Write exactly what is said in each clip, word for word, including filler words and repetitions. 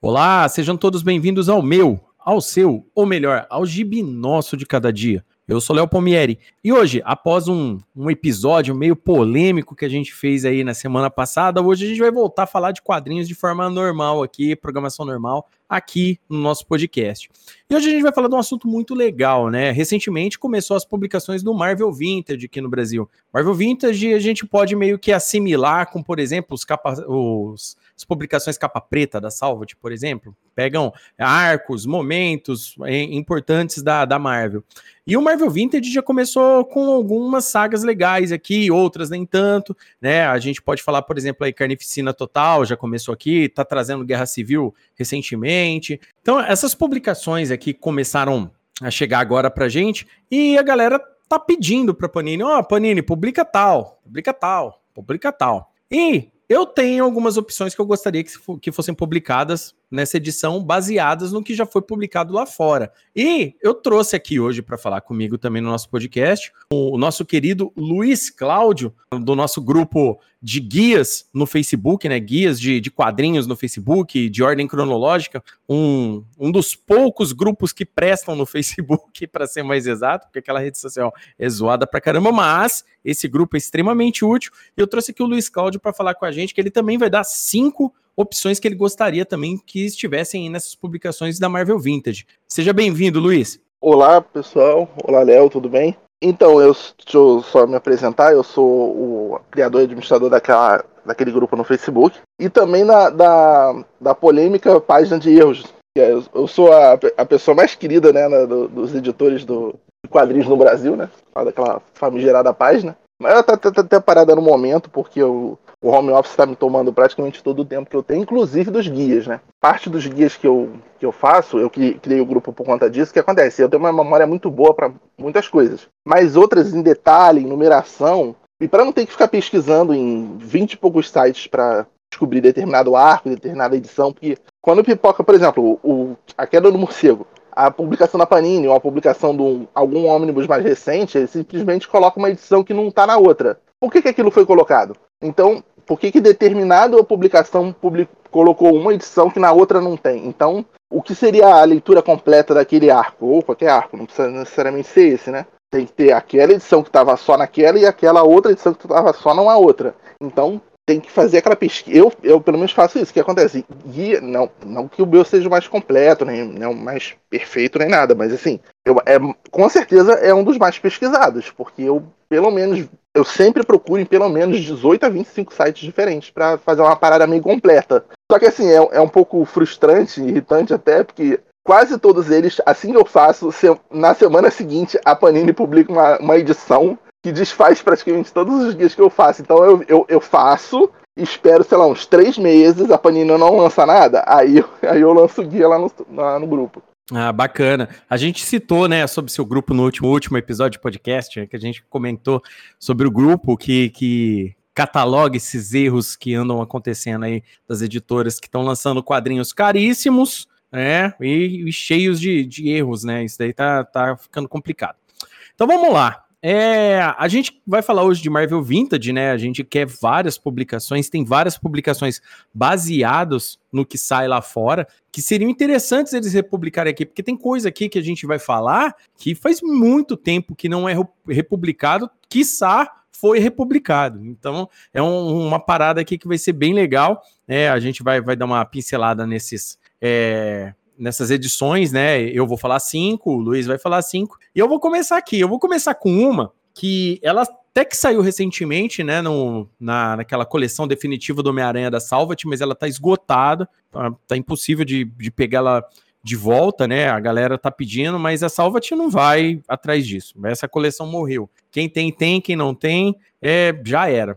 Olá, sejam todos bem-vindos ao meu, ao seu, ou melhor, ao Gibi Nosso de Cada Dia. Eu sou Léo Palmieri e hoje, após um, um episódio meio polêmico que a gente fez aí na semana passada, hoje a gente vai voltar a falar de quadrinhos de forma normal aqui, programação normal, aqui no nosso podcast. E hoje a gente vai falar de um assunto muito legal, né? Recentemente começou as publicações do Marvel Vintage aqui no Brasil. Marvel Vintage a gente pode meio que assimilar com, por exemplo, os capa, os, as publicações capa preta da Salvat, por exemplo. Pegam arcos, momentos importantes da, da Marvel. E o Marvel Vintage já começou com algumas sagas legais aqui, outras nem tanto, né? A gente pode falar, por exemplo, aí Carnificina Total, já começou aqui, tá trazendo Guerra Civil recentemente. Então, essas publicações aqui começaram a chegar agora pra gente e a galera tá pedindo pra Panini, ó, oh, Panini, publica tal, publica tal, publica tal. E eu tenho algumas opções que eu gostaria que, que fossem publicadas nessa edição, baseadas no que já foi publicado lá fora. E eu trouxe aqui hoje para falar comigo também no nosso podcast o nosso querido Luiz Cláudio, do nosso grupo de guias no Facebook, né? Guias de, de quadrinhos no Facebook, de ordem cronológica, um, um dos poucos grupos que prestam no Facebook, para ser mais exato, porque aquela rede social é zoada pra caramba, mas esse grupo é extremamente útil. E eu trouxe aqui o Luiz Cláudio para falar com a gente, que ele também vai dar cinco opções que ele gostaria também que estivessem nessas publicações da Marvel Vintage. Seja bem-vindo, Luiz. Olá, pessoal. Olá, Léo, tudo bem? Então, eu, deixa eu só me apresentar, eu sou o criador e administrador daquela, daquele grupo no Facebook e também na, da, da polêmica página de erros. Eu, eu sou a, a pessoa mais querida, né, na, do, dos editores do, de quadrinhos no Brasil, né, daquela famigerada página. Mas ela tá, tá, tá até parada no momento, porque eu, o home office está me tomando praticamente todo o tempo que eu tenho, inclusive dos guias, né? Parte dos guias que eu, que eu faço, eu criei o grupo por conta disso. O que acontece? Eu tenho uma memória muito boa para muitas coisas, mas outras em detalhe, em numeração, e para não ter que ficar pesquisando em vinte e poucos sites para descobrir determinado arco, determinada edição, porque quando pipoca, por exemplo, o, a Queda do Morcego, a publicação da Panini ou a publicação de um, algum ônibus mais recente, ele simplesmente coloca uma edição que não está na outra. Por que, que aquilo foi colocado? Então, por que, que determinada publicação public, colocou uma edição que na outra não tem? Então, o que seria a leitura completa daquele arco? Ou qualquer arco, não precisa necessariamente ser esse, né? Tem que ter aquela edição que estava só naquela e aquela outra edição que estava só numa outra. Então, tem que fazer aquela pesquisa. Eu, eu pelo menos faço isso. O que acontece? Guia, não, não que o meu seja o mais completo, nem, nem o mais perfeito, nem nada, mas assim, eu, é, com certeza é um dos mais pesquisados, porque eu, pelo menos, eu sempre procuro em pelo menos dezoito a vinte e cinco sites diferentes para fazer uma parada meio completa. Só que assim, é, é um pouco frustrante, irritante até, porque quase todos eles, assim que eu faço, se, na semana seguinte a Panini publica uma, uma edição que desfaz praticamente todos os guias que eu faço. Então eu, eu, eu faço, espero, sei lá, uns três meses, a Panini não lança nada, aí, aí eu lanço o guia lá no, lá no grupo. Ah, bacana. A gente citou, né, sobre seu grupo no último, último episódio de podcast, né, que a gente comentou sobre o grupo que, que cataloga esses erros que andam acontecendo aí das editoras que estão lançando quadrinhos caríssimos, né, e, e cheios de, de erros, né, isso daí tá, tá ficando complicado. Então vamos lá. É, a gente vai falar hoje de Marvel Vintage, né? A gente quer várias publicações, tem várias publicações baseadas no que sai lá fora, que seriam interessantes eles republicarem aqui, porque tem coisa aqui que a gente vai falar que faz muito tempo que não é republicado, quiçá foi republicado. Então, é um, uma parada aqui que vai ser bem legal, né? A gente vai, vai dar uma pincelada nesses... É... nessas edições, né, eu vou falar cinco, o Luiz vai falar cinco, e eu vou começar aqui, eu vou começar com uma que ela até que saiu recentemente, né, no, na, naquela coleção definitiva do Homem-Aranha da Salvat, mas ela tá esgotada, tá, tá impossível de, de pegar ela de volta, né, a galera tá pedindo, mas a Salvat não vai atrás disso, essa coleção morreu, quem tem, tem, quem não tem, é, já era.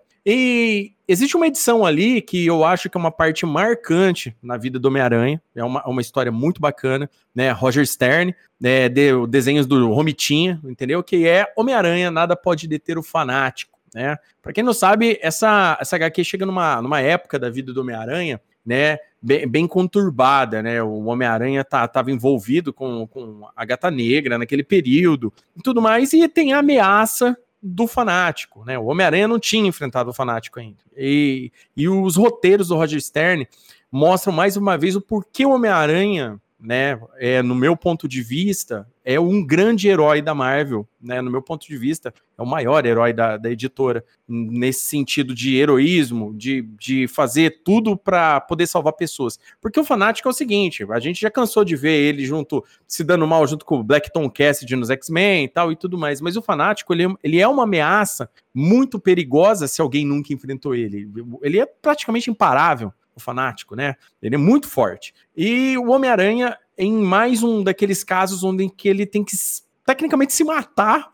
E existe uma edição ali que eu acho que é uma parte marcante na vida do Homem-Aranha, é uma, uma história muito bacana, né? Roger Stern, né, de, desenhos do Romitinha, entendeu? Que é Homem-Aranha, nada pode deter o fanático, né? Pra quem não sabe, essa, essa agá quê chega numa, numa época da vida do Homem-Aranha, né, bem, bem conturbada, né? O Homem-Aranha tá, tava envolvido com, com a Gata Negra naquele período e tudo mais, e tem a ameaça do fanático, né? O Homem-Aranha não tinha enfrentado o fanático ainda. E, e os roteiros do Roger Stern mostram mais uma vez o porquê o Homem-Aranha, né, é, no meu ponto de vista, é um grande herói da Marvel, né, no meu ponto de vista, é o maior herói da, da editora, nesse sentido de heroísmo, de, de fazer tudo para poder salvar pessoas. Porque o Fanático é o seguinte, a gente já cansou de ver ele junto, se dando mal junto com o Black Tom Cassidy nos X-Men e tal e tudo mais, mas o Fanático, ele, ele é uma ameaça muito perigosa se alguém nunca enfrentou ele. Ele é praticamente imparável, o Fanático, né? Ele é muito forte. E o Homem-Aranha, em mais um daqueles casos onde que ele tem que tecnicamente se matar,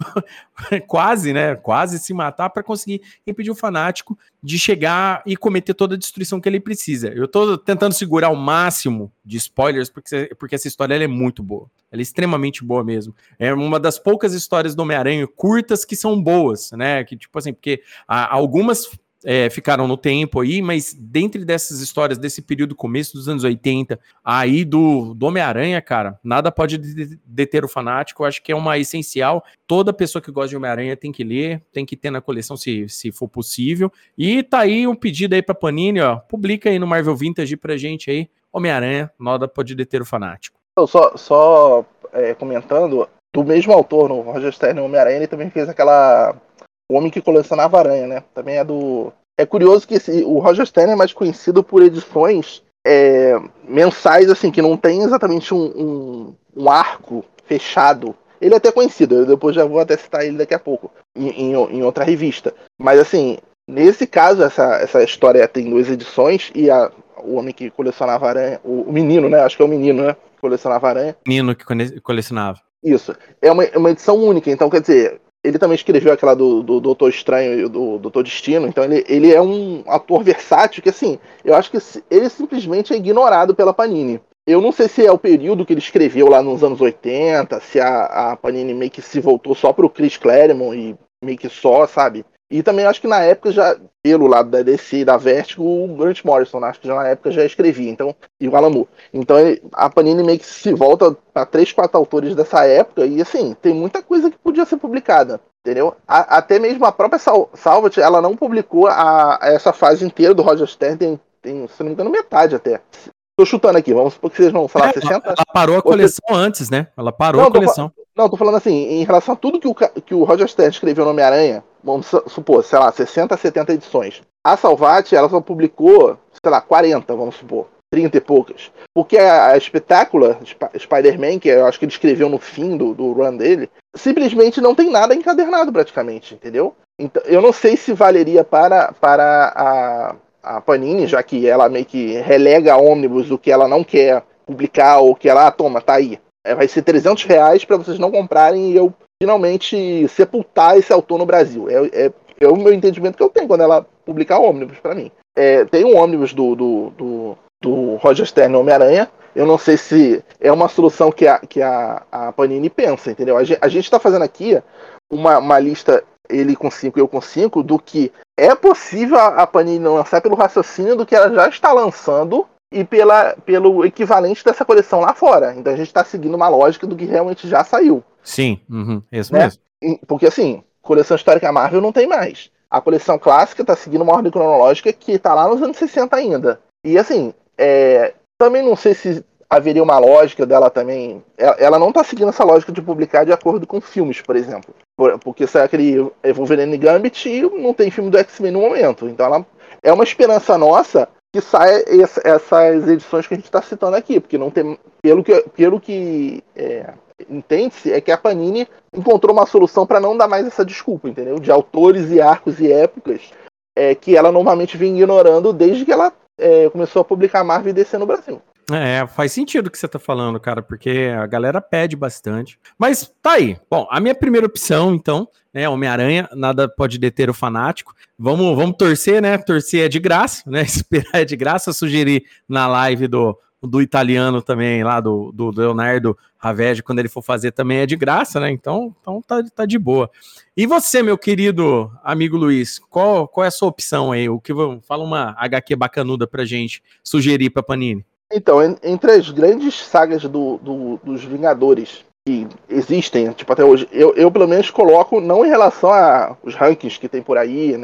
quase, né? Quase se matar para conseguir impedir o Fanático de chegar e cometer toda a destruição que ele precisa. Eu tô tentando segurar o máximo de spoilers porque, porque essa história ela é muito boa. Ela é extremamente boa mesmo. É uma das poucas histórias do Homem-Aranha curtas que são boas, né? Que tipo assim, porque há algumas É, ficaram no tempo aí, mas dentre dessas histórias, desse período começo dos anos oitenta, aí do, do Homem-Aranha, cara, nada pode deter o Fanático. Eu acho que é uma essencial, toda pessoa que gosta de Homem-Aranha tem que ler, tem que ter na coleção se, se for possível, e tá aí um pedido aí pra Panini, ó, publica aí no Marvel Vintage pra gente aí, Homem-Aranha, nada pode deter o Fanático. Eu só, só é, comentando, do mesmo autor, no Roger Stern, o Homem-Aranha, ele também fez aquela... O Homem que Colecionava Aranha, né? Também é do... É curioso que esse, o Roger Stern é mais conhecido por edições é, mensais, assim, que não tem exatamente um, um, um arco fechado. Ele é até conhecido, eu depois já vou até citar ele daqui a pouco, em, em, em outra revista. Mas, assim, nesse caso, essa, essa história tem duas edições, e a, o Homem que Colecionava Aranha... O, o menino, né? Acho que é o menino, né? Que colecionava aranha. Menino que colecionava. Isso. É uma, uma edição única, então, quer dizer... Ele também escreveu aquela do, do Doutor Estranho e do Doutor Destino, então ele, ele é um ator versátil que, assim, eu acho que ele simplesmente é ignorado pela Panini. Eu não sei se é o período que ele escreveu lá nos anos oitenta, se a, a Panini meio que se voltou só pro Chris Claremont e meio que só, sabe? E também acho que na época já, pelo lado da D C e da Vertigo, o Grant Morrison, acho que já na época já escrevia, então, e o Alan Moore. Então ele, a Panini meio que se volta para três, quatro autores dessa época, e assim, tem muita coisa que podia ser publicada, entendeu? A, até mesmo a própria Sal, Salvat, ela não publicou a, a essa fase inteira do Roger Stern, tem, tem, se não me engano, metade até. Tô chutando aqui, vamos supor que vocês vão falar é, sessenta... Ela parou a coleção Você... antes, né? Ela parou não, a coleção. Tô, não, tô falando assim, em relação a tudo que o, que o Roger Stern escreveu no Homem-Aranha, vamos supor, sei lá, sessenta, setenta edições. A Salvat, ela só publicou, sei lá, quarenta, vamos supor, trinta e poucas. Porque a, a Espetacular, Spider-Man, que eu acho que ele escreveu no fim do, do run dele, simplesmente não tem nada encadernado praticamente, entendeu? Então, eu não sei se valeria para, para a... a Panini, já que ela meio que relega a Omnibus do que ela não quer publicar, ou que ela, ah, toma, tá aí. É, vai ser trezentos reais para vocês não comprarem e eu finalmente sepultar esse autor no Brasil. É, é, é o meu entendimento que eu tenho quando ela publicar o Omnibus para mim. É, tem um Omnibus do, do, do, do Roger Stern Homem-Aranha. Eu não sei se é uma solução que a, que a, a Panini pensa, entendeu? A gente, a gente tá fazendo aqui uma, uma lista, ele com cinco e eu com cinco, do que é possível a Panini lançar pelo raciocínio do que ela já está lançando e pela, pelo equivalente dessa coleção lá fora. Então a gente está seguindo uma lógica do que realmente já saiu. Sim, uhum, isso né? mesmo. Porque assim, coleção histórica Marvel não tem mais. A coleção clássica está seguindo uma ordem cronológica que está lá nos anos sessenta ainda. E assim, é, também não sei se haveria uma lógica dela também. Ela não está seguindo essa lógica de publicar de acordo com filmes, por exemplo. Porque sai aquele Wolverine Gambit e não tem filme do X-Men no momento. Então ela é uma esperança nossa que saia essas edições que a gente está citando aqui. Porque não tem. Pelo que, pelo que é, entende-se, é que a Panini encontrou uma solução para não dar mais essa desculpa, entendeu? De autores e arcos e épocas é, que ela normalmente vinha ignorando desde que ela é, começou a publicar Marvel e D C no Brasil. É, faz sentido o que você tá falando, cara, porque a galera pede bastante. Mas tá aí. Bom, a minha primeira opção, então, né, Homem-Aranha, nada pode deter o fanático. Vamos, vamos torcer, né? Torcer é de graça, né? Esperar é de graça. Sugerir na live do, do italiano também, lá do, do Leonardo Ravege, quando ele for fazer também é de graça, né? Então, então tá, tá de boa. E você, meu querido amigo Luiz, qual, qual é a sua opção aí? O que fala uma agá quê bacanuda pra gente sugerir pra Panini? Então, entre as grandes sagas do, do, dos Vingadores que existem, tipo, até hoje, eu, eu pelo menos coloco, não em relação aos rankings que tem por aí, nem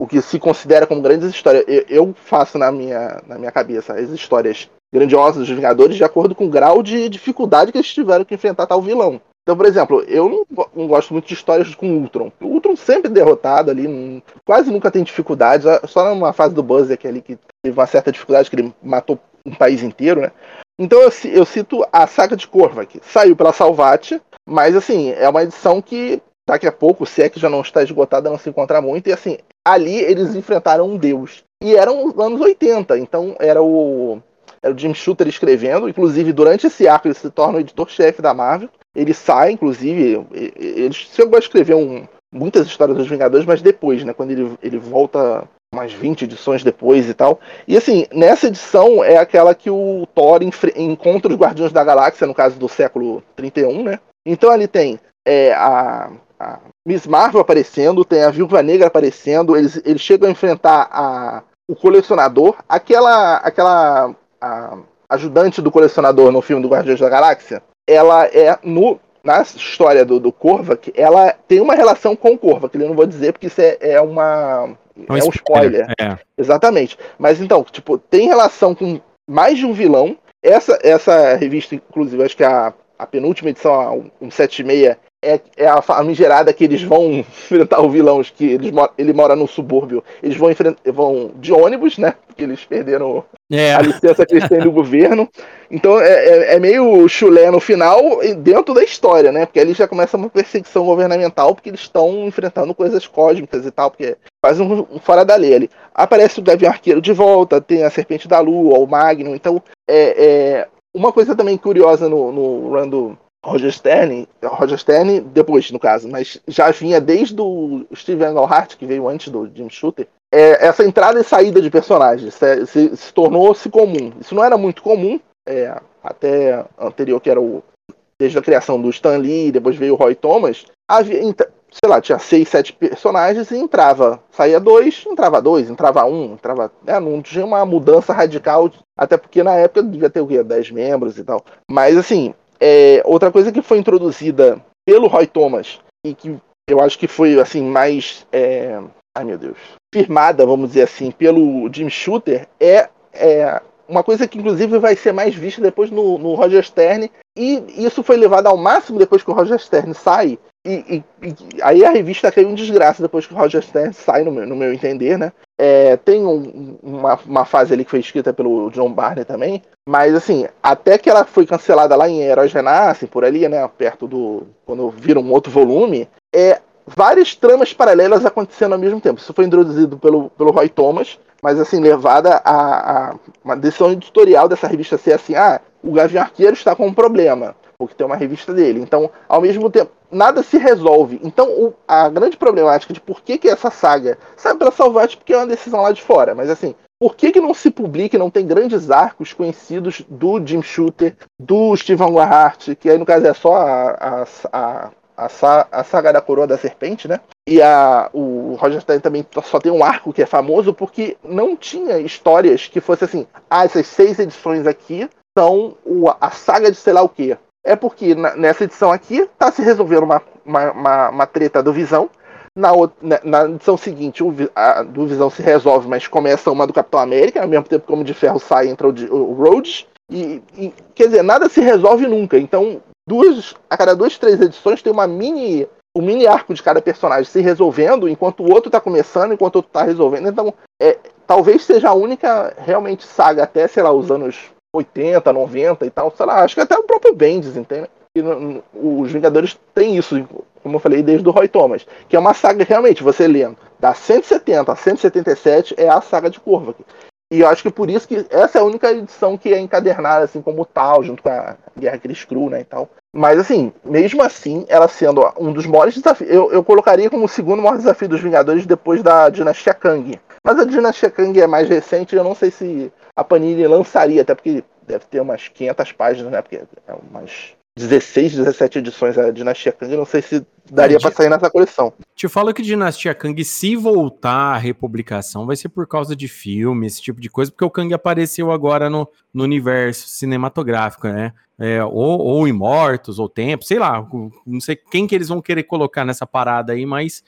o que se considera como grandes histórias. Eu, eu faço na minha, na minha cabeça as histórias grandiosas dos Vingadores de acordo com o grau de dificuldade que eles tiveram que enfrentar tal vilão. Então, por exemplo, eu não, não gosto muito de histórias com o Ultron. O Ultron sempre derrotado ali, não, quase nunca tem dificuldades, só numa fase do Buzzer, que, ali, que teve uma certa dificuldade, que ele matou um país inteiro, né? Então eu, eu cito a saga de Korvac. Saiu pela Salvat, mas assim, é uma edição que daqui a pouco, se é que já não está esgotada, não se encontra muito, e assim, ali eles enfrentaram um deus. E eram os anos oitenta, então era o, era o Jim Shooter escrevendo, inclusive durante esse arco ele se torna o editor-chefe da Marvel. Ele sai, inclusive, ele chegou a escrever um, muitas histórias dos Vingadores, mas depois, né, quando ele, ele volta umas vinte edições depois e tal. E assim, nessa edição é aquela que o Thor encontra os Guardiões da Galáxia, no caso do século trinta e um, né? Então ali tem é, a, a Miss Marvel aparecendo, tem a Viúva Negra aparecendo, eles, eles chegam a enfrentar a, o Colecionador, aquela, aquela a ajudante do Colecionador no filme do Guardiões da Galáxia, ela é, no, na história do, do Korvac, ela tem uma relação com o Korvac, eu não vou dizer porque isso é, é uma... Um é um spoiler. É. Exatamente. Mas então, tipo, tem relação com mais de um vilão. Essa, essa revista, inclusive, acho que a, a penúltima edição, a cento e setenta e seis, é, é a famigerada que eles vão enfrentar o vilão, que eles, ele mora no subúrbio. Eles vão, vão de ônibus, né? Porque eles perderam é. a licença que eles têm do governo. Então é, é, é meio chulé no final, dentro da história, né? Porque ali já começa uma perseguição governamental, porque eles estão enfrentando coisas cósmicas e tal, porque faz um, um fora da lei ali. Aparece o Gavião Arqueiro de volta, tem a Serpente da Lua, o Magnum. Então, é, é uma coisa também curiosa no, no run do Roger Stern, Roger Stern, depois, no caso, mas já vinha desde o Steven Englehart, que veio antes do Jim Shooter, é, essa entrada e saída de personagens se, se, se tornou-se comum. Isso não era muito comum, é, até anterior, que era o desde a criação do Stan Lee, depois veio o Roy Thomas, havia, sei lá, tinha seis, sete personagens e entrava, saía dois, entrava dois, entrava um, entrava, né, não tinha uma mudança radical, até porque na época devia ter o quê? dez membros e tal. Mas assim, é, outra coisa que foi introduzida pelo Roy Thomas e que eu acho que foi assim mais, é, ai meu Deus, firmada, vamos dizer assim, pelo Jim Shooter é, é uma coisa que inclusive vai ser mais vista depois no, no Roger Stern, e isso foi levado ao máximo depois que o Roger Stern sai, e, e, e aí a revista caiu em desgraça depois que o Roger Stern sai, no meu, no meu entender, né? É, tem um, uma, uma fase ali que foi escrita pelo John Barney também, mas assim, até que ela foi cancelada lá em Heróis Renascem, por ali, né, perto do... quando vira um outro volume, é várias tramas paralelas acontecendo ao mesmo tempo. Isso foi introduzido pelo, pelo Roy Thomas, mas assim, levada a, a uma decisão editorial dessa revista ser assim, ah, o Gavião Arqueiro está com um problema, porque tem uma revista dele. Então, ao mesmo tempo, nada se resolve. Então, o, a grande problemática de por que, que essa saga sai pela Salvat, porque é uma decisão lá de fora, mas assim, por que, que não se publica e não tem grandes arcos conhecidos do Jim Shooter, do Steven Englehart, que aí no caso é só a, a, a A, sa a saga da Coroa da Serpente, né? E a, o Roger Stern também só tem um arco que é famoso porque não tinha histórias que fosse assim, ah, essas seis edições aqui são o, a saga de sei lá o quê. É porque na, nessa edição aqui tá se resolvendo uma, uma, uma, uma treta do Visão. Na, outra, na, na edição seguinte, o a, do Visão se resolve, mas começa uma do Capitão América, ao mesmo tempo que o Homem de Ferro sai, entra o, o, o Rhodes. E, e, quer dizer, nada se resolve nunca. Então, duas, a cada duas, três edições tem uma mini, um mini arco de cada personagem se resolvendo, enquanto o outro está começando, enquanto o outro está resolvendo. Então, é, talvez seja a única realmente saga até, sei lá, os anos oitenta, noventa e tal, sei lá, acho que até o próprio Bendis, entende? E, no, os Vingadores têm isso, como eu falei, desde o Roy Thomas, que é uma saga realmente, você lendo, da cento e setenta a cento e setenta e sete é a saga de Korvac. E eu acho que por isso que essa é a única edição que é encadernada assim como tal, junto com a Guerra Kree-Skrull, né, e tal. Mas assim, mesmo assim, ela sendo um dos maiores desafios, eu, eu colocaria como o segundo maior desafio dos Vingadores depois da Dinastia Kang. Mas a Dinastia Kang é mais recente, eu não sei se a Panini lançaria, até porque deve ter umas quinhentas páginas, né, porque é umas dezesseis, dezessete edições a Dinastia Kang, eu não sei se daria é, para sair nessa coleção. Te falo que Dinastia Kang, se voltar à republicação, vai ser por causa de filme, esse tipo de coisa, porque o Kang apareceu agora no, no universo cinematográfico, né? É, ou, ou Imortos, ou Tempo, sei lá, não sei quem que eles vão querer colocar nessa parada aí, mas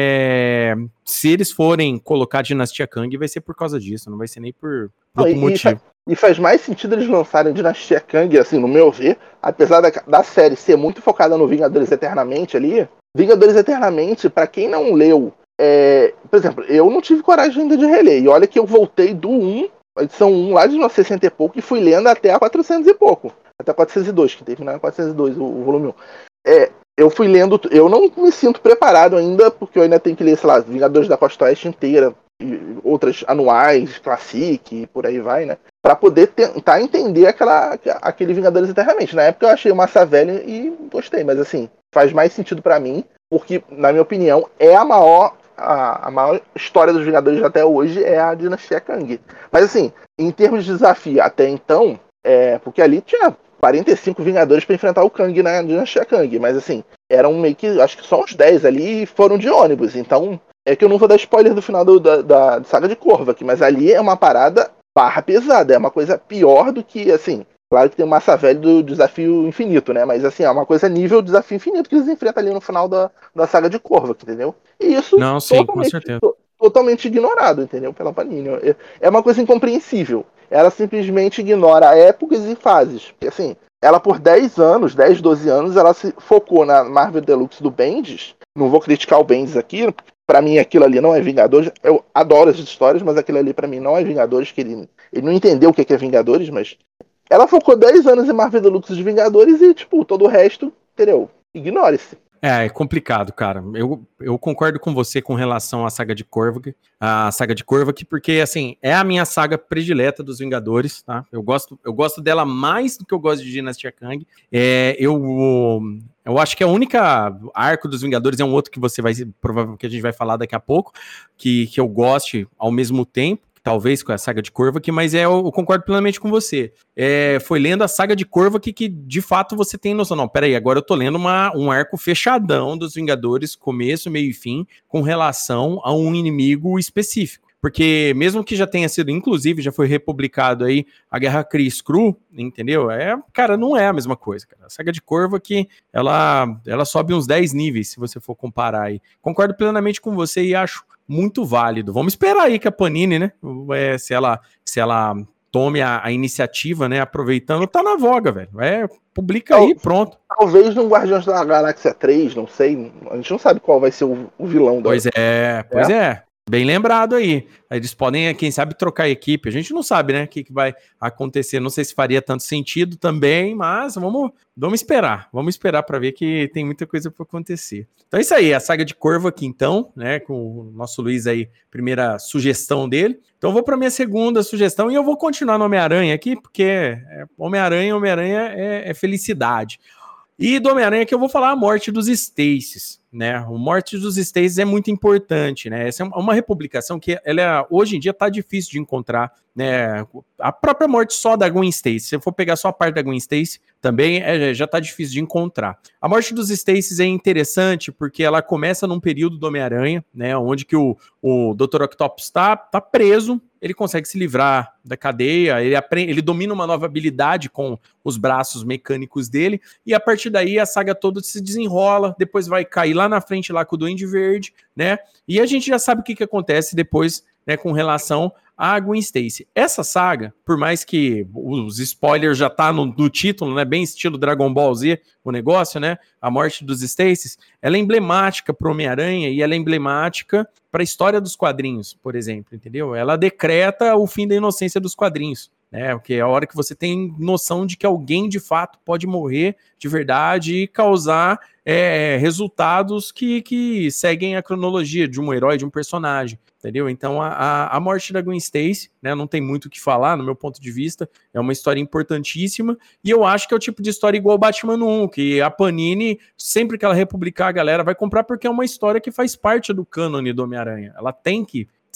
é, se eles forem colocar Dinastia Kang, vai ser por causa disso, não vai ser nem por, por outro e, motivo. E faz mais sentido eles lançarem Dinastia Kang, assim, no meu ver, apesar da, da série ser muito focada no Vingadores Eternamente ali, Vingadores Eternamente, pra quem não leu, é, por exemplo, eu não tive coragem ainda de reler, e olha que eu voltei do um, a edição um lá de mil novecentos e sessenta e pouco, e fui lendo até a quatrocentos e pouco, até quatrocentos e dois, que teve na quatrocentos e dois, o, o volume um. É, eu fui lendo, eu não me sinto preparado ainda, porque eu ainda tenho que ler, sei lá, Vingadores da Costa Oeste inteira, e outras anuais, Classic, e por aí vai, né? Pra poder tentar entender aquela, aquele Vingadores Eternamente. Na época eu achei o massa velha e gostei, mas assim, faz mais sentido pra mim, porque, na minha opinião, é a maior, a, a maior história dos Vingadores até hoje é a Dinastia Kang. Mas assim, em termos de desafio até então, é, porque ali tinha quarenta e cinco Vingadores pra enfrentar o Kang na Dinastia Kang, mas assim, eram meio que, acho que só uns dez ali foram de ônibus, então é que eu não vou dar spoiler do final do, da, da Saga de Korvac, mas ali é uma parada barra pesada, é uma coisa pior do que, assim, claro que tem o massa velho do Desafio Infinito, né, mas assim, é uma coisa nível Desafio Infinito que eles enfrentam ali no final da, da Saga de Korvac, entendeu? E isso não, sim, com certeza. To, totalmente ignorado, entendeu, pela Panini. É, é uma coisa incompreensível. Ela simplesmente ignora épocas e fases, porque assim, ela por dez anos, dez, doze anos, ela se focou na Marvel Deluxe do Bendis. Não vou criticar o Bendis aqui, pra mim aquilo ali não é Vingadores. Eu adoro as histórias, mas aquilo ali pra mim não é Vingadores, que ele, ele não entendeu o que é Vingadores, mas ela focou dez anos em Marvel Deluxe de Vingadores e, tipo, todo o resto, entendeu? Ignore-se. É, é complicado, cara. Eu, eu concordo com você com relação à saga de Korvac, a saga de Korvac, porque, assim, é a minha saga predileta dos Vingadores, tá? Eu gosto, eu gosto dela mais do que eu gosto de Dinastia Kang. É, eu, eu acho que a única arco dos Vingadores é um outro que você vai, provavelmente, que a gente vai falar daqui a pouco, que, que eu goste ao mesmo tempo, talvez com a saga de Korvac, mas é, eu concordo plenamente com você. É, foi lendo a saga de Korvac que, de fato, você tem noção. Não, peraí, agora eu tô lendo uma, um arco fechadão dos Vingadores, começo, meio e fim, com relação a um inimigo específico. Porque mesmo que já tenha sido, inclusive, já foi republicado aí a Guerra Kree-Skrull, entendeu? É, cara, não é a mesma coisa, cara. A saga de Korvac, ela, ela sobe uns dez níveis, se você for comparar aí. Concordo plenamente com você e acho muito válido. Vamos esperar aí que a Panini, né, é, se ela, se ela tome a, a iniciativa, né, aproveitando, tá na voga, velho. É, publica aí, pronto. Talvez no Guardiões da Galáxia três, não sei, a gente não sabe qual vai ser o, o vilão da... Pois é, pois é. é. Bem lembrado aí. Eles podem, quem sabe, trocar a equipe. A gente não sabe, né, o que, que vai acontecer. Não sei se faria tanto sentido também, mas vamos, vamos esperar. Vamos esperar para ver que tem muita coisa para acontecer. Então é isso aí, a saga de Korvac, então, né, com o nosso Luiz aí, primeira sugestão dele. Então eu vou para minha segunda sugestão e eu vou continuar no Homem-Aranha aqui, porque é, Homem-Aranha, Homem-Aranha é, é felicidade. E do Homem-Aranha que eu vou falar a morte dos Stacies, né? A morte dos Stacies é muito importante, né? Essa é uma republicação que ela é, hoje em dia tá difícil de encontrar, né? A própria morte só da Gwen Stacy, se eu for pegar só a parte da Gwen Stacy, também é, já tá difícil de encontrar. A morte dos Stacies é interessante porque ela começa num período do Homem-Aranha, né? Onde que o, o doutor Octopus tá, tá preso, ele consegue se livrar da cadeia, ele, aprende, ele domina uma nova habilidade com os braços mecânicos dele, e a partir daí a saga toda se desenrola, depois vai cair lá na frente lá com o Duende Verde, né? E a gente já sabe o que, que acontece depois, né, com relação a Gwen Stacy. Essa saga, por mais que os spoilers já tá no, no título, né, bem estilo Dragon Ball Z, o negócio, né, a morte dos Stacies, ela é emblemática pro Homem-Aranha e ela é emblemática para a história dos quadrinhos, por exemplo, entendeu? Ela decreta o fim da inocência dos quadrinhos, né, porque é a hora que você tem noção de que alguém de fato pode morrer de verdade e causar é, resultados que, que seguem a cronologia de um herói, de um personagem, entendeu? Então a, a, a morte da Gwen Stacy, né, não tem muito o que falar no meu ponto de vista, é uma história importantíssima e eu acho que é o tipo de história igual o Batman um, que a Panini, sempre que ela republicar, a galera vai comprar porque é uma história que faz parte do cânone do Homem-Aranha, ela tem que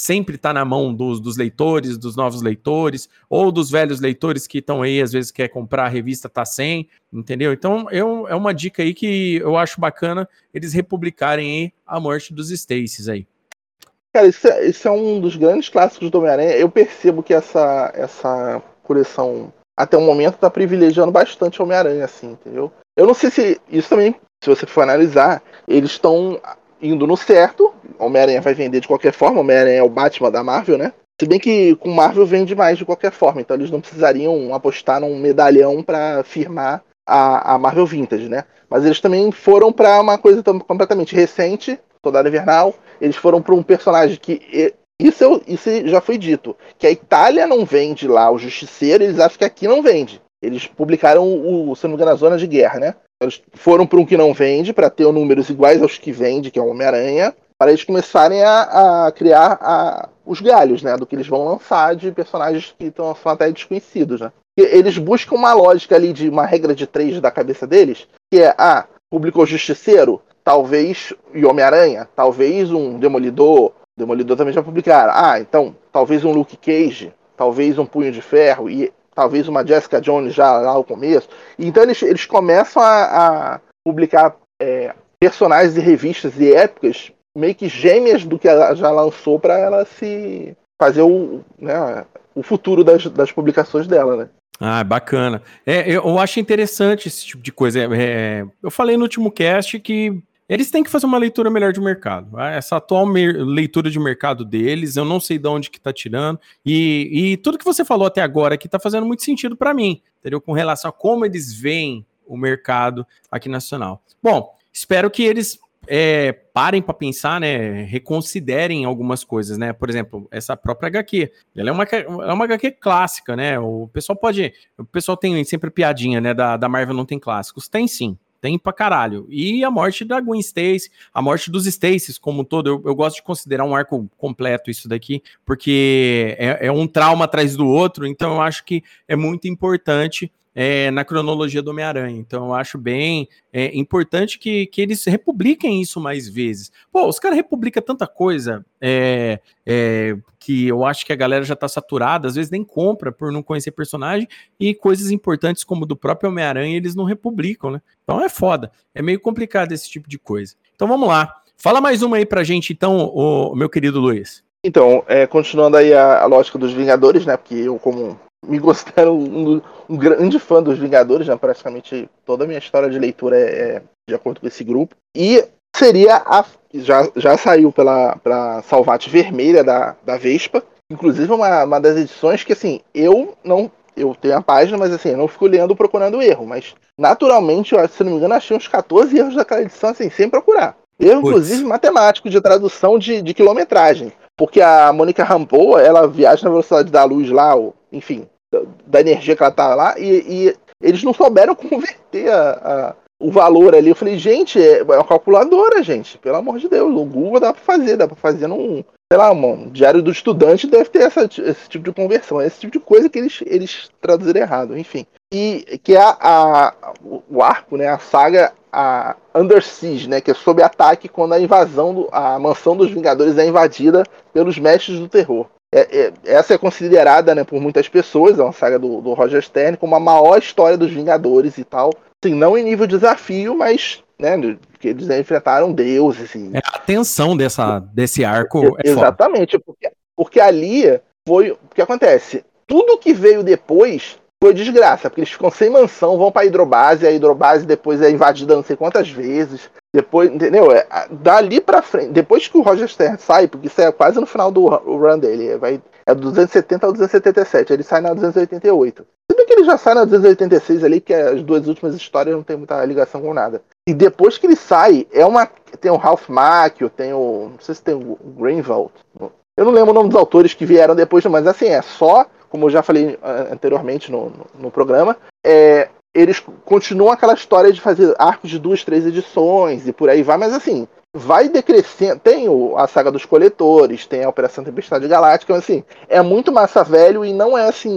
sempre está na mão dos, dos leitores, dos novos leitores, ou dos velhos leitores que estão aí, às vezes quer comprar a revista, tá sem, entendeu? Então eu, é uma dica aí que eu acho bacana eles republicarem aí A Morte dos Stacy's aí. Cara, isso é, isso é um dos grandes clássicos do Homem-Aranha. Eu percebo que essa, essa coleção, até o momento, tá privilegiando bastante o Homem-Aranha, assim, entendeu? Eu não sei se isso também, se você for analisar, eles estão indo no certo. O Homem-Aranha vai vender de qualquer forma. O Homem-Aranha é o Batman da Marvel, né? Se bem que com Marvel vende mais de qualquer forma. Então eles não precisariam apostar num medalhão pra firmar a, a Marvel Vintage, né? Mas eles também foram pra uma coisa completamente recente, Soldado Invernal. Eles foram para um personagem que... Isso, eu, isso já foi dito. Que a Itália não vende lá o Justiceiro, eles acham que aqui não vende. Eles publicaram o, se não me engano, a Zona de Guerra, né? Eles foram para um que não vende, para ter números iguais aos que vende, que é o Homem-Aranha, para eles começarem a, a criar a, os galhos, né? Do que eles vão lançar de personagens que estão, são até desconhecidos, né? E eles buscam uma lógica ali, de uma regra de três da cabeça deles, que é, ah, publicou o Justiceiro, talvez, e Homem-Aranha, talvez um Demolidor, Demolidor também já publicaram, ah, então, talvez um Luke Cage, talvez um Punho de Ferro, e talvez uma Jessica Jones já lá no começo. Então eles, eles começam a, a publicar é, personagens e revistas e épocas meio que gêmeas do que ela já lançou para ela se fazer o, né, o futuro das, das publicações dela, né? Ah, bacana. É, eu acho interessante esse tipo de coisa. É, eu falei no último cast que eles têm que fazer uma leitura melhor de mercado. Essa atual leitura de mercado deles, eu não sei de onde que tá tirando. E, e tudo que você falou até agora aqui tá fazendo muito sentido para mim, entendeu? Com relação a como eles veem o mercado aqui nacional. Bom, espero que eles é, parem para pensar, né? Reconsiderem algumas coisas, né? Por exemplo, essa própria agá quê. Ela é uma, é uma agá quê clássica, né? O pessoal pode... O pessoal tem sempre piadinha, né? Da, da Marvel não tem clássicos. Tem sim. Tem pra caralho. E a morte da Gwen Stacy, a morte dos Stacys como um todo, eu, eu gosto de considerar um arco completo isso daqui, porque é, é um trauma atrás do outro, então eu acho que é muito importante é, na cronologia do Homem-Aranha. Então eu acho bem é, importante que, que eles republiquem isso mais vezes. Pô, os caras republicam tanta coisa é, é, que eu acho que a galera já tá saturada, às vezes nem compra por não conhecer personagem, e coisas importantes como do próprio Homem-Aranha eles não republicam, né? Então é foda, é meio complicado esse tipo de coisa. Então vamos lá, fala mais uma aí pra gente então, o meu querido Luiz. Então, é, continuando aí a, a lógica dos Vingadores, né, porque eu como me considero um, um grande fã dos Vingadores, né, praticamente toda a minha história de leitura é, é de acordo com esse grupo, e seria a, já, já saiu pela, pela Salvate Vermelha da, da Vespa, inclusive uma, uma das edições que assim, eu não... Eu tenho a página, mas assim, eu não fico lendo procurando erro. Mas, naturalmente, eu, se não me engano, achei uns catorze erros daquela edição, assim, sem procurar. Erro, inclusive, matemático, de tradução de, de quilometragem. Porque a Mônica Rambeau, ela viaja na velocidade da luz lá, ou, enfim, da, da energia que ela tá lá, e, e eles não souberam converter a, a, o valor ali. Eu falei, gente, é, é uma calculadora, gente. Pelo amor de Deus, o Google dá pra fazer, dá pra fazer num... sei lá, mano, Diário do Estudante deve ter essa, esse tipo de conversão, esse tipo de coisa que eles, eles traduziram errado, enfim. E que é a, a, o arco, né, a saga a Under Siege, né, que é sob ataque quando a invasão, do, a mansão dos Vingadores é invadida pelos mestres do terror. É, é, essa é considerada, né, por muitas pessoas, é uma saga do, do Roger Stern, como a maior história dos Vingadores e tal. Assim, não em nível de desafio, mas... né, que eles enfrentaram deuses. E... é, a tensão dessa, desse arco é exatamente, porque, porque ali foi... o que acontece? Tudo que veio depois foi desgraça, porque eles ficam sem mansão, vão pra Hidrobase, a Hidrobase depois é invadida não sei quantas vezes, depois, entendeu? É, dali pra frente, depois que o Roger Stern sai, porque isso é quase no final do run dele, vai, é do duzentos e setenta ao duzentos e setenta e sete, ele sai na duzentos e oitenta e oito. Se bem que ele já sai na duzentos e oitenta e seis ali, que as duas últimas histórias não tem muita ligação com nada. E depois que ele sai, é uma, tem o Ralph Macchio, tem o, não sei se tem o Greenwald, eu não lembro o nome dos autores que vieram depois, mas assim, é só, como eu já falei anteriormente no, no, no programa, é, eles continuam aquela história de fazer arcos de duas, três edições e por aí vai, mas assim, vai decrescendo. Tem o, a saga dos coletores, tem a Operação Tempestade Galáctica, mas assim, é muito massa velho e não é assim,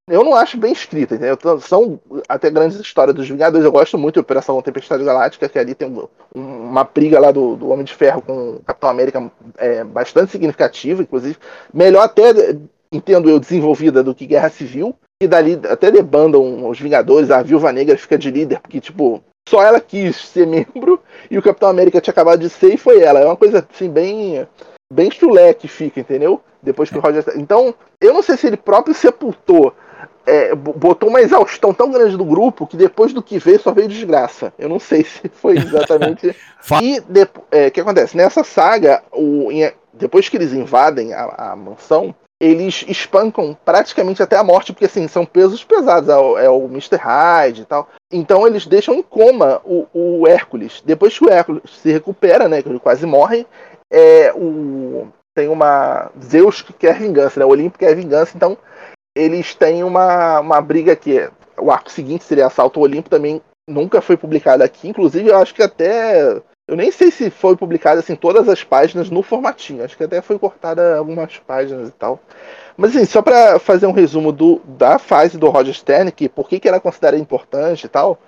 eu não acho bem escrita, entendeu? São até grandes histórias dos Vingadores. Eu gosto muito de Operação Tempestade Galáctica, que ali tem um, uma briga lá do, do Homem de Ferro com o Capitão América é, bastante significativa, inclusive. Melhor até, entendo eu, desenvolvida do que Guerra Civil. E dali até debandam os Vingadores, a Viúva Negra fica de líder, porque, tipo, só ela quis ser membro e o Capitão América tinha acabado de ser e foi ela. É uma coisa, assim, bem, bem chulé que fica, entendeu? Depois que o Roger... Então, eu não sei se ele próprio sepultou, é, botou uma exaustão tão grande do grupo que depois do que veio só veio desgraça. Eu não sei se foi exatamente... E o é, que acontece? Nessa saga, o, em, depois que eles invadem a, a mansão, eles espancam praticamente até a morte, porque assim, são pesos pesados, é o, é o mister Hyde e tal. Então eles deixam em coma o, o Hércules. Depois que o Hércules se recupera, né, que ele quase morre, é, o, tem uma Zeus que quer vingança, né, o Olimpo quer vingança, então eles têm uma, uma briga que o arco seguinte seria Assalto ao Olimpo, também nunca foi publicado aqui, inclusive eu acho que até... Eu nem sei se foi publicado assim, todas as páginas no formatinho. Acho que até foi cortada algumas páginas e tal. Mas assim, só para fazer um resumo do, da fase do Roger Stern, que por que, que ela considera importante e tal,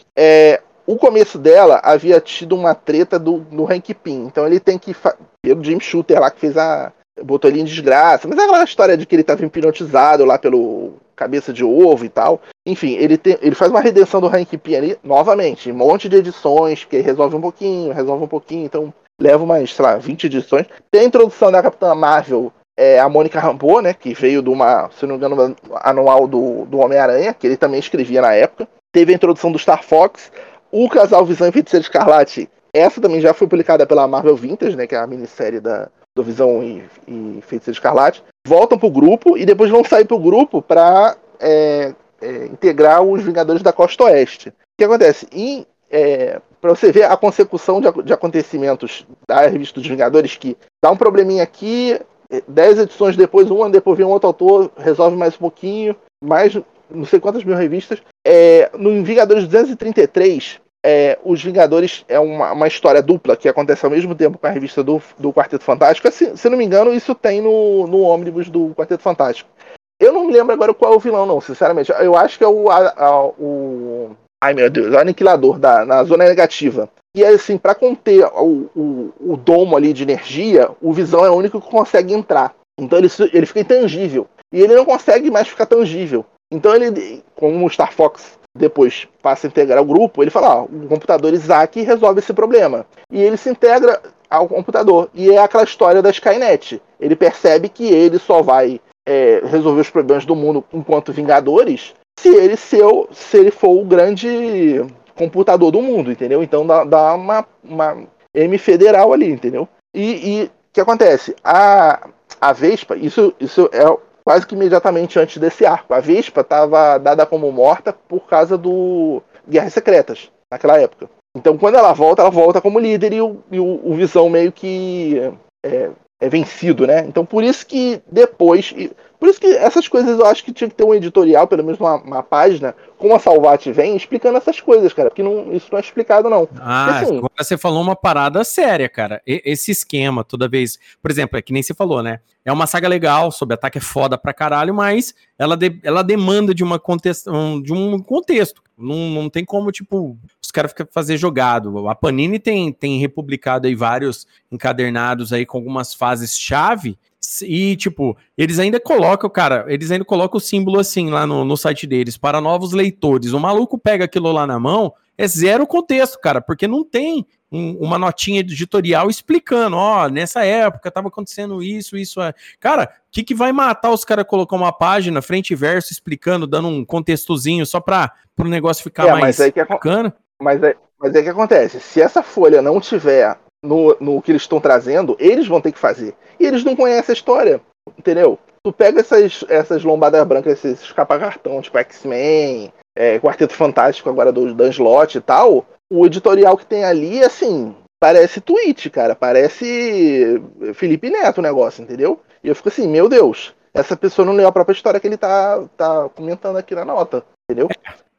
é, o começo dela havia tido uma treta do, do Hank Pym. Então ele tem que... Fa- pelo Jim Shooter lá, que fez a... botou ele em desgraça. Mas é aquela história de que ele estava hipnotizado lá pelo Cabeça de Ovo e tal. Enfim, ele, tem, ele faz uma redenção do Hank Pym ali, novamente, um monte de edições, que resolve um pouquinho, resolve um pouquinho, então leva umas, sei lá, vinte edições. Tem a introdução da Capitã Marvel, é, a Mônica Rambeau, né, que veio de uma, se não me engano, anual do, do Homem-Aranha, que ele também escrevia na época. Teve a introdução do Star Fox, o Casal Visão e Feiticeiro Escarlate, essa também já foi publicada pela Marvel Vintage, né, que é a minissérie da, do Visão e, e Feiticeiro Escarlate. Voltam pro grupo e depois vão sair pro grupo pra... É, É, integrar os Vingadores da Costa Oeste. O que acontece? Em, é, para você ver a consecução de, de acontecimentos da revista dos Vingadores, que dá um probleminha aqui, dez edições depois, um ano depois vem um outro autor, resolve mais um pouquinho, mais não sei quantas mil revistas. É, no Vingadores duzentos e trinta e três, é, os Vingadores é uma, uma história dupla que acontece ao mesmo tempo com a revista do, do Quarteto Fantástico. Se, se não me engano, isso tem no, no ônibus do Quarteto Fantástico. Eu não me lembro agora qual é o vilão, não, sinceramente. Eu acho que é o... A, a, o ai, meu Deus, o Aniquilador da, na Zona Negativa. E assim, pra conter o, o, o domo ali de energia, o Visão é o único que consegue entrar. Então ele, ele fica intangível. E ele não consegue mais ficar tangível. Então ele, como o Star Fox depois passa a integrar o grupo, ele fala, ó, o computador Isaac resolve esse problema. E ele se integra ao computador. E é aquela história da Skynet. Ele percebe que ele só vai... É, resolver os problemas do mundo enquanto Vingadores, se ele, seu, se ele for o grande computador do mundo, entendeu? Então dá, dá uma, uma M federal ali, entendeu? E o que acontece? A, a Vespa, isso, isso é quase que imediatamente antes desse arco. A Vespa estava dada como morta por causa do Guerras Secretas, naquela época. Então quando ela volta, ela volta como líder e o, e o, o Visão meio que... É, é vencido, né? Então por isso que depois... Por isso que essas coisas eu acho que tinha que ter um editorial, pelo menos uma, uma página, como a Salvat vem, explicando essas coisas, cara. Porque não, isso não é explicado, não. Ah, assim, agora você falou uma parada séria, cara. E, esse esquema, toda vez... Por exemplo, é que nem você falou, né? É uma saga legal, sobre ataque é foda pra caralho, mas ela, de, ela demanda de, uma contexto, de um contexto. Não, não tem como, tipo, os caras fazer jogado. A Panini tem, tem republicado aí vários encadernados aí com algumas fases-chave e, tipo, eles ainda colocam, cara, eles ainda colocam o símbolo assim lá no, no site deles, para novos leitores. O maluco pega aquilo lá na mão, é zero contexto, cara, porque não tem um, uma notinha editorial explicando, ó, nessa época tava acontecendo isso, isso, é. Cara, o que que vai matar os caras colocar uma página, frente e verso, explicando, dando um contextozinho só para o negócio ficar é, mais mas que bacana? Mas é, mas é que acontece, se essa folha não tiver no, no que eles estão trazendo, eles vão ter que fazer. E eles não conhecem a história, entendeu? Tu pega essas, essas lombadas brancas, esses capa-cartão, tipo X-Men, é, Quarteto Fantástico agora do Dan Slott e tal, o editorial que tem ali, assim, parece tweet, cara, parece Felipe Neto o negócio, entendeu? E eu fico assim, meu Deus, essa pessoa não leu a própria história que ele tá, tá comentando aqui na nota, entendeu?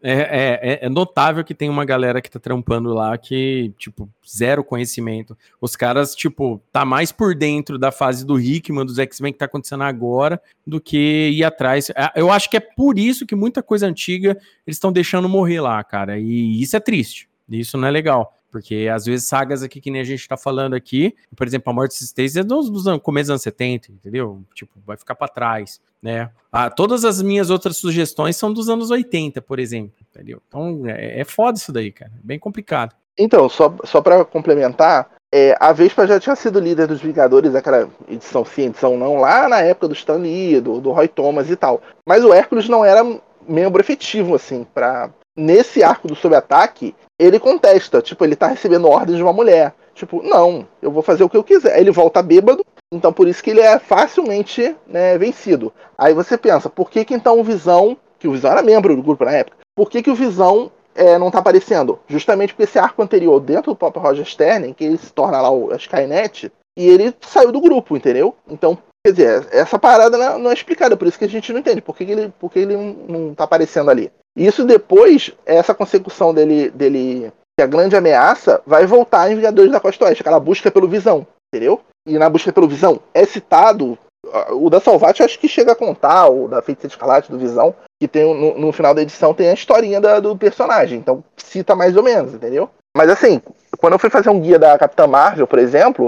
É, é, é notável que tem uma galera que tá trampando lá que, tipo, zero conhecimento. Os caras, tipo, tá mais por dentro da fase do Hickman, dos X-Men que tá acontecendo agora, do que ir atrás. Eu acho que é por isso que muita coisa antiga eles estão deixando morrer lá, cara. E isso é triste. Isso não é legal. Porque às vezes sagas aqui, que nem a gente tá falando aqui, por exemplo, a Morte dos Stays é dos, dos começos dos anos setenta, entendeu? Tipo, vai ficar pra trás, né? Ah, todas as minhas outras sugestões são dos anos oitenta, por exemplo, entendeu? Então é, é foda isso daí, cara. É bem complicado. Então, só, só pra complementar, é, a Vespa já tinha sido líder dos Vingadores, aquela edição sim, edição não, lá na época do Stan Lee, do, do Roy Thomas e tal. Mas o Hércules não era membro efetivo, assim, pra... Nesse arco do Sob Ataque, ele contesta, tipo, ele tá recebendo ordens de uma mulher. Tipo, não, eu vou fazer o que eu quiser. Aí ele volta bêbado, então por isso que ele é facilmente, né, vencido. Aí você pensa, por que que então o Visão, que o Visão era membro do grupo na época, por que que o Visão é, não tá aparecendo? Justamente porque esse arco anterior, dentro do próprio Roger Stern, que ele se torna lá o Skynet, e ele saiu do grupo, entendeu? Então, quer dizer, essa parada não é, não é explicada, por isso que a gente não entende, por que que ele, por que ele não, não tá aparecendo ali. E isso depois, essa consecução dele, dele, que a grande ameaça vai voltar em Vingadores da Costa Oeste, aquela busca pelo Visão, entendeu? E na busca pelo Visão é citado, o da Salvat acho que chega a contar, o da Feiticeira Escarlate, do Visão, que tem no, no final da edição tem a historinha da, do personagem, então cita mais ou menos, entendeu? Mas assim, quando eu fui fazer um guia da Capitã Marvel, por exemplo,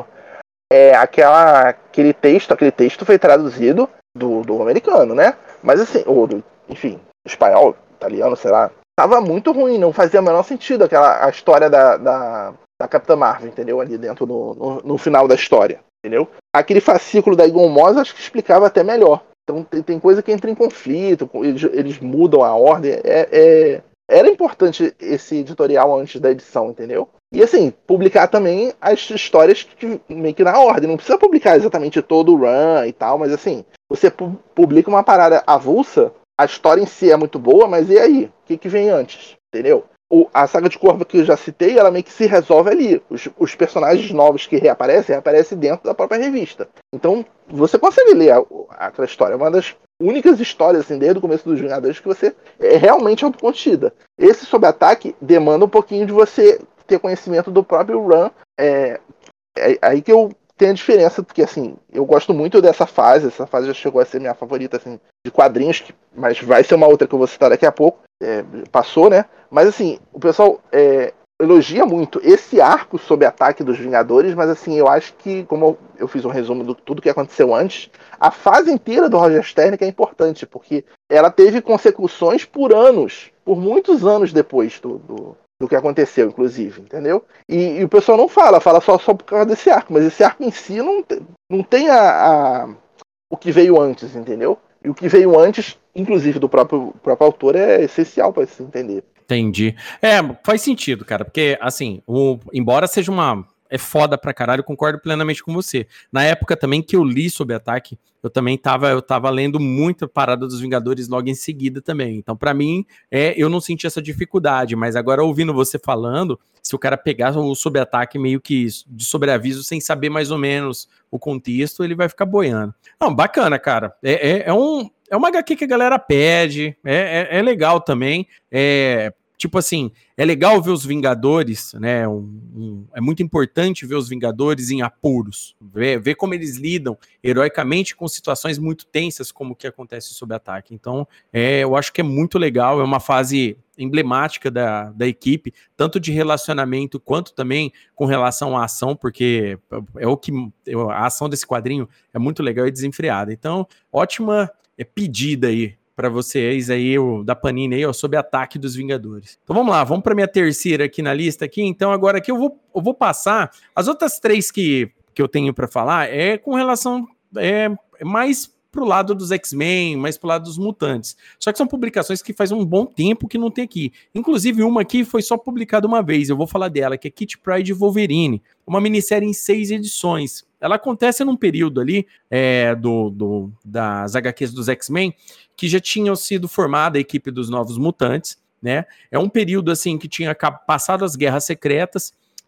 é aquela, aquele texto, aquele texto foi traduzido do, do americano, né? Mas assim, ou do, enfim, espanhol, italiano, sei lá, tava muito ruim, não fazia o menor sentido aquela a história da, da, da Capitã Marvel, entendeu? Ali dentro no, no, no final da história, entendeu? Aquele fascículo da Egon Moss acho que explicava até melhor. Então tem, tem coisa que entra em conflito, eles, eles mudam a ordem. É, é, era importante esse editorial antes da edição, entendeu? E assim, publicar também as histórias que, meio que na ordem. Não precisa publicar exatamente todo o run e tal, mas assim, você pu- publica uma parada avulsa, a história em si é muito boa, mas e aí? O que, que vem antes? Entendeu? O, a saga de Corvo que eu já citei, ela meio que se resolve ali. Os, os personagens novos que reaparecem, reaparecem dentro da própria revista. Então, você consegue ler a, a, aquela história. É uma das únicas histórias, assim, desde o começo dos Vingadores, que você é realmente autocontida. Esse Sob Ataque demanda um pouquinho de você ter conhecimento do próprio run. É, é aí que eu tenho a diferença, porque, assim, eu gosto muito dessa fase. Essa fase já chegou a ser minha favorita, assim, de quadrinhos, que, mas vai ser uma outra que eu vou citar daqui a pouco. É, passou, né? Mas assim, o pessoal é, elogia muito esse arco Sob Ataque dos Vingadores, mas assim, eu acho que, como eu fiz um resumo de tudo que aconteceu antes, a fase inteira do Roger Stern é importante, porque ela teve consecuções por anos, por muitos anos depois do, do, do que aconteceu, inclusive, entendeu? E, e o pessoal não fala, fala só, só por causa desse arco, mas esse arco em si não, não tem a, a, o que veio antes, entendeu? E o que veio antes, inclusive do próprio, próprio autor, é essencial para se entender. Entendi. É, faz sentido, cara, porque, assim, o, embora seja uma... É foda pra caralho, eu concordo plenamente com você. Na época também que eu li Sob Ataque, eu também tava, eu tava lendo muita parada dos Vingadores logo em seguida também. Então, pra mim, é, eu não senti essa dificuldade, mas agora ouvindo você falando, se o cara pegar o Sob Ataque meio que de sobreaviso, sem saber mais ou menos o contexto, ele vai ficar boiando. Não, bacana, cara. É, é, é um... É uma agá quê que a galera pede, é, é, é legal também, é, tipo assim, é legal ver os Vingadores, né, um, um, é muito importante ver os Vingadores em apuros, ver, ver como eles lidam heroicamente com situações muito tensas, como o que acontece Sob Ataque. Então, é, eu acho que é muito legal, é uma fase emblemática da, da equipe, tanto de relacionamento quanto também com relação à ação, porque é o que a ação desse quadrinho é muito legal e desenfreada. Então, ótima é pedida aí para vocês aí, o da Panini aí, ó, Sob Ataque dos Vingadores. Então vamos lá, vamos para minha terceira aqui na lista aqui. Então agora aqui eu vou, eu vou passar as outras três que, que eu tenho para falar é com relação é, mais pro lado dos X-Men, mais pro lado dos mutantes. Só que são publicações que faz um bom tempo que não tem aqui. Inclusive uma aqui foi só publicada uma vez, eu vou falar dela, que é Kitty Pryde e Wolverine, uma minissérie em seis edições. Ela acontece num período ali é, do, do, das agá quês dos X-Men que já tinham sido formada a equipe dos Novos Mutantes, né? É um período assim que tinha passado as Guerras Secretas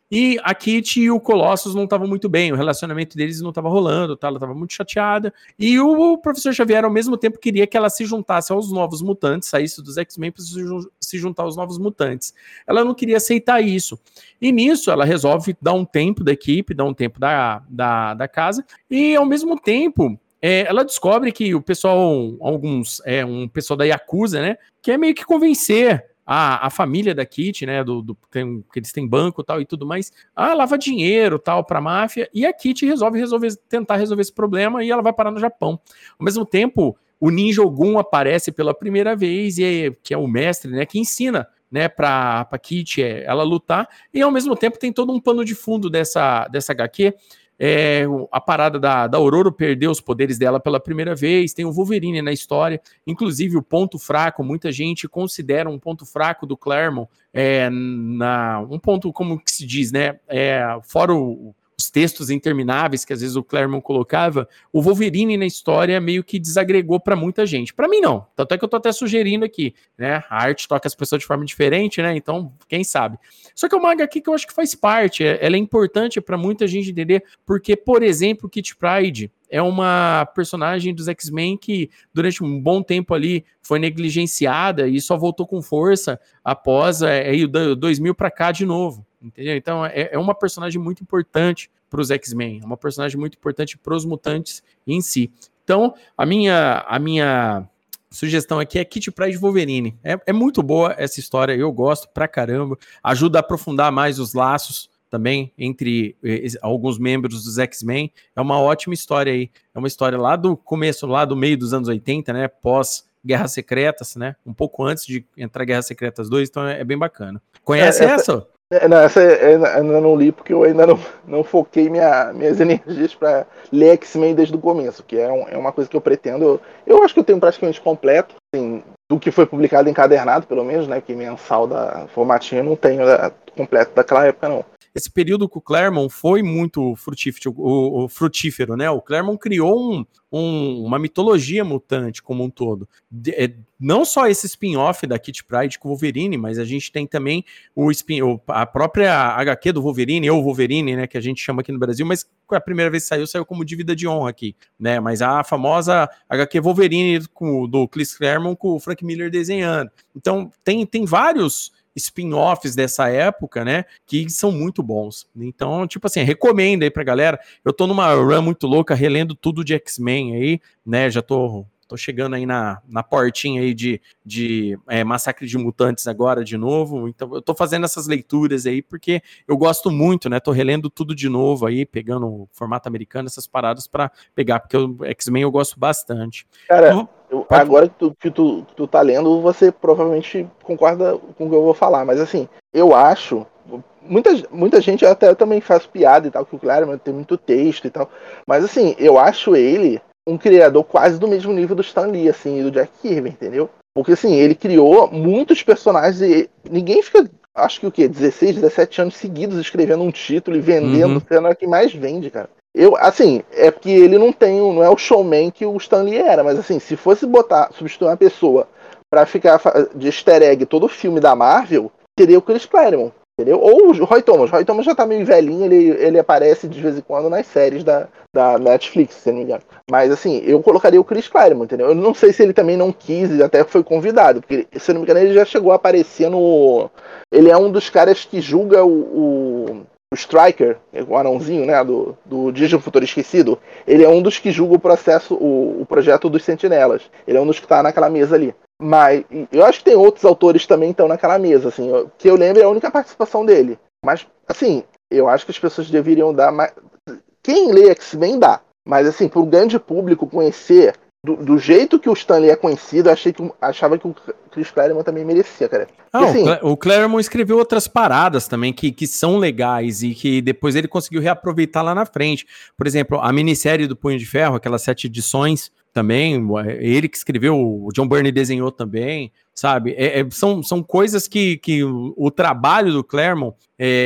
e a Kitty e o Colossus não estavam muito bem, o relacionamento deles não estava rolando, tá? Ela estava muito chateada, e o professor Xavier, ao mesmo tempo, queria que ela se juntasse aos Novos Mutantes, saísse dos X-Men para se juntar aos Novos Mutantes. Ela não queria aceitar isso, e nisso ela resolve dar um tempo da equipe, dar um tempo da, da, da casa, e ao mesmo tempo... É, ela descobre que o pessoal, alguns, é, um pessoal da Yakuza, né, quer meio que convencer a, a família da Kitty, né, do, do, tem, que eles têm banco tal, e tudo mais, a lavar dinheiro tal pra máfia, e a Kitty resolve, resolver, tentar resolver esse problema e ela vai parar no Japão. Ao mesmo tempo, o Ninja Ogum aparece pela primeira vez, e é, que é o mestre, né, que ensina, né, pra, pra Kitty é, ela lutar, e ao mesmo tempo tem todo um pano de fundo dessa, dessa agá quê. É, a parada da, da Ororo perdeu os poderes dela pela primeira vez, tem o Wolverine na história, inclusive o ponto fraco, muita gente considera um ponto fraco do Claremont, é, na, um ponto, como que se diz, né, é, fora o, os textos intermináveis que às vezes o Claremont colocava, o Wolverine na história meio que desagregou para muita gente. Para mim não, tanto é que eu tô até sugerindo aqui, né, a arte toca as pessoas de forma diferente, né, então quem sabe. Só que é uma agá quê que eu acho que faz parte, ela é importante para muita gente entender, porque, por exemplo, Kitty Pryde é uma personagem dos X-Men que durante um bom tempo ali foi negligenciada e só voltou com força após é, é, dois mil para cá de novo, entendeu? Então é, é uma personagem muito importante para os X-Men, é uma personagem muito importante para os mutantes em si. Então a minha, a minha sugestão aqui é Kitty Pryde Wolverine. É, é muito boa essa história, eu gosto pra caramba, ajuda a aprofundar mais os laços também entre eh, alguns membros dos X-Men. É uma ótima história aí. É uma história lá do começo, lá do meio dos anos oitenta, né? Pós Guerras Secretas, né? Um pouco antes de entrar Guerras Secretas dois, então é, é bem bacana. Conhece é, essa? essa? É, não, essa eu ainda não li porque eu ainda não, não foquei minha, minhas energias para ler X-Men desde o começo, que é, um, é uma coisa que eu pretendo. Eu, eu acho que eu tenho praticamente completo, assim, do que foi publicado encadernado, pelo menos, né? Que mensal da formatinho eu não tenho da, completo daquela época, não. Esse período com o Claremont foi muito frutífero, o, o frutífero, né? O Claremont criou um, um, uma mitologia mutante como um todo. De, é, não só esse spin-off da Kitty Pryde com o Wolverine, mas a gente tem também o spin, o, a própria agá quê do Wolverine, ou Wolverine, né? Que a gente chama aqui no Brasil, mas a primeira vez que saiu, saiu como dívida de honra aqui, né? Mas a famosa agá quê Wolverine com, do Chris Claremont com o Frank Miller desenhando. Então, tem, tem vários spin-offs dessa época, né, que são muito bons. Então, tipo assim, recomendo aí pra galera. Eu tô numa run muito louca, relendo tudo de X-Men aí, né, já tô, tô chegando aí na, na portinha aí de, de é, Massacre de Mutantes agora de novo, então eu tô fazendo essas leituras aí porque eu gosto muito, né, tô relendo tudo de novo aí, pegando o formato americano, essas paradas pra pegar, porque o X-Men eu gosto bastante. Cara, então, eu, agora que tu, que, tu, que tu tá lendo, você provavelmente concorda com o que eu vou falar, mas assim, eu acho, muita, muita gente até também faz piada e tal, que o Claremont tem muito texto e tal, mas assim, eu acho ele um criador quase do mesmo nível do Stan Lee, assim, e do Jack Kirby, entendeu? Porque assim, ele criou muitos personagens e ninguém fica, acho que o quê, dezesseis, dezessete anos seguidos escrevendo um título e vendendo, uhum. sendo a que mais vende, cara. Eu, assim, é porque ele não tem, não é o showman que o Stan Lee era, mas assim, se fosse botar, substituir uma pessoa pra ficar de easter egg todo o filme da Marvel, seria o Chris Claremont, entendeu? Ou o Roy Thomas. Roy Thomas já tá meio velhinho, ele, ele aparece de vez em quando nas séries da, da Netflix, se não me engano. Mas assim, eu colocaria o Chris Claremont, entendeu? Eu não sei se ele também não quis e até foi convidado, porque, se não me engano, ele já chegou a aparecer no... Ele é um dos caras que julga o... o... O Striker, o anãozinho, né, do, do Dia de um Futuro Esquecido, ele é um dos que julga o processo, o, o projeto dos Sentinelas. Ele é um dos que tá naquela mesa ali. Mas eu acho que tem outros autores também que estão naquela mesa, assim, que eu lembro é a única participação dele. Mas, assim, eu acho que as pessoas deveriam dar mais... Quem lê X-Men dá, mas, assim, pro grande público conhecer... Do, do jeito que o Stan Lee é conhecido, eu achei que, achava que o Chris Claremont também merecia, cara. Ah, assim, o Claremont escreveu outras paradas também que, que são legais e que depois ele conseguiu reaproveitar lá na frente. Por exemplo, a minissérie do Punho de Ferro, aquelas sete edições também, ele que escreveu, o John Byrne desenhou também, sabe? É, é, são, são coisas que, que o, o trabalho do Claremont é,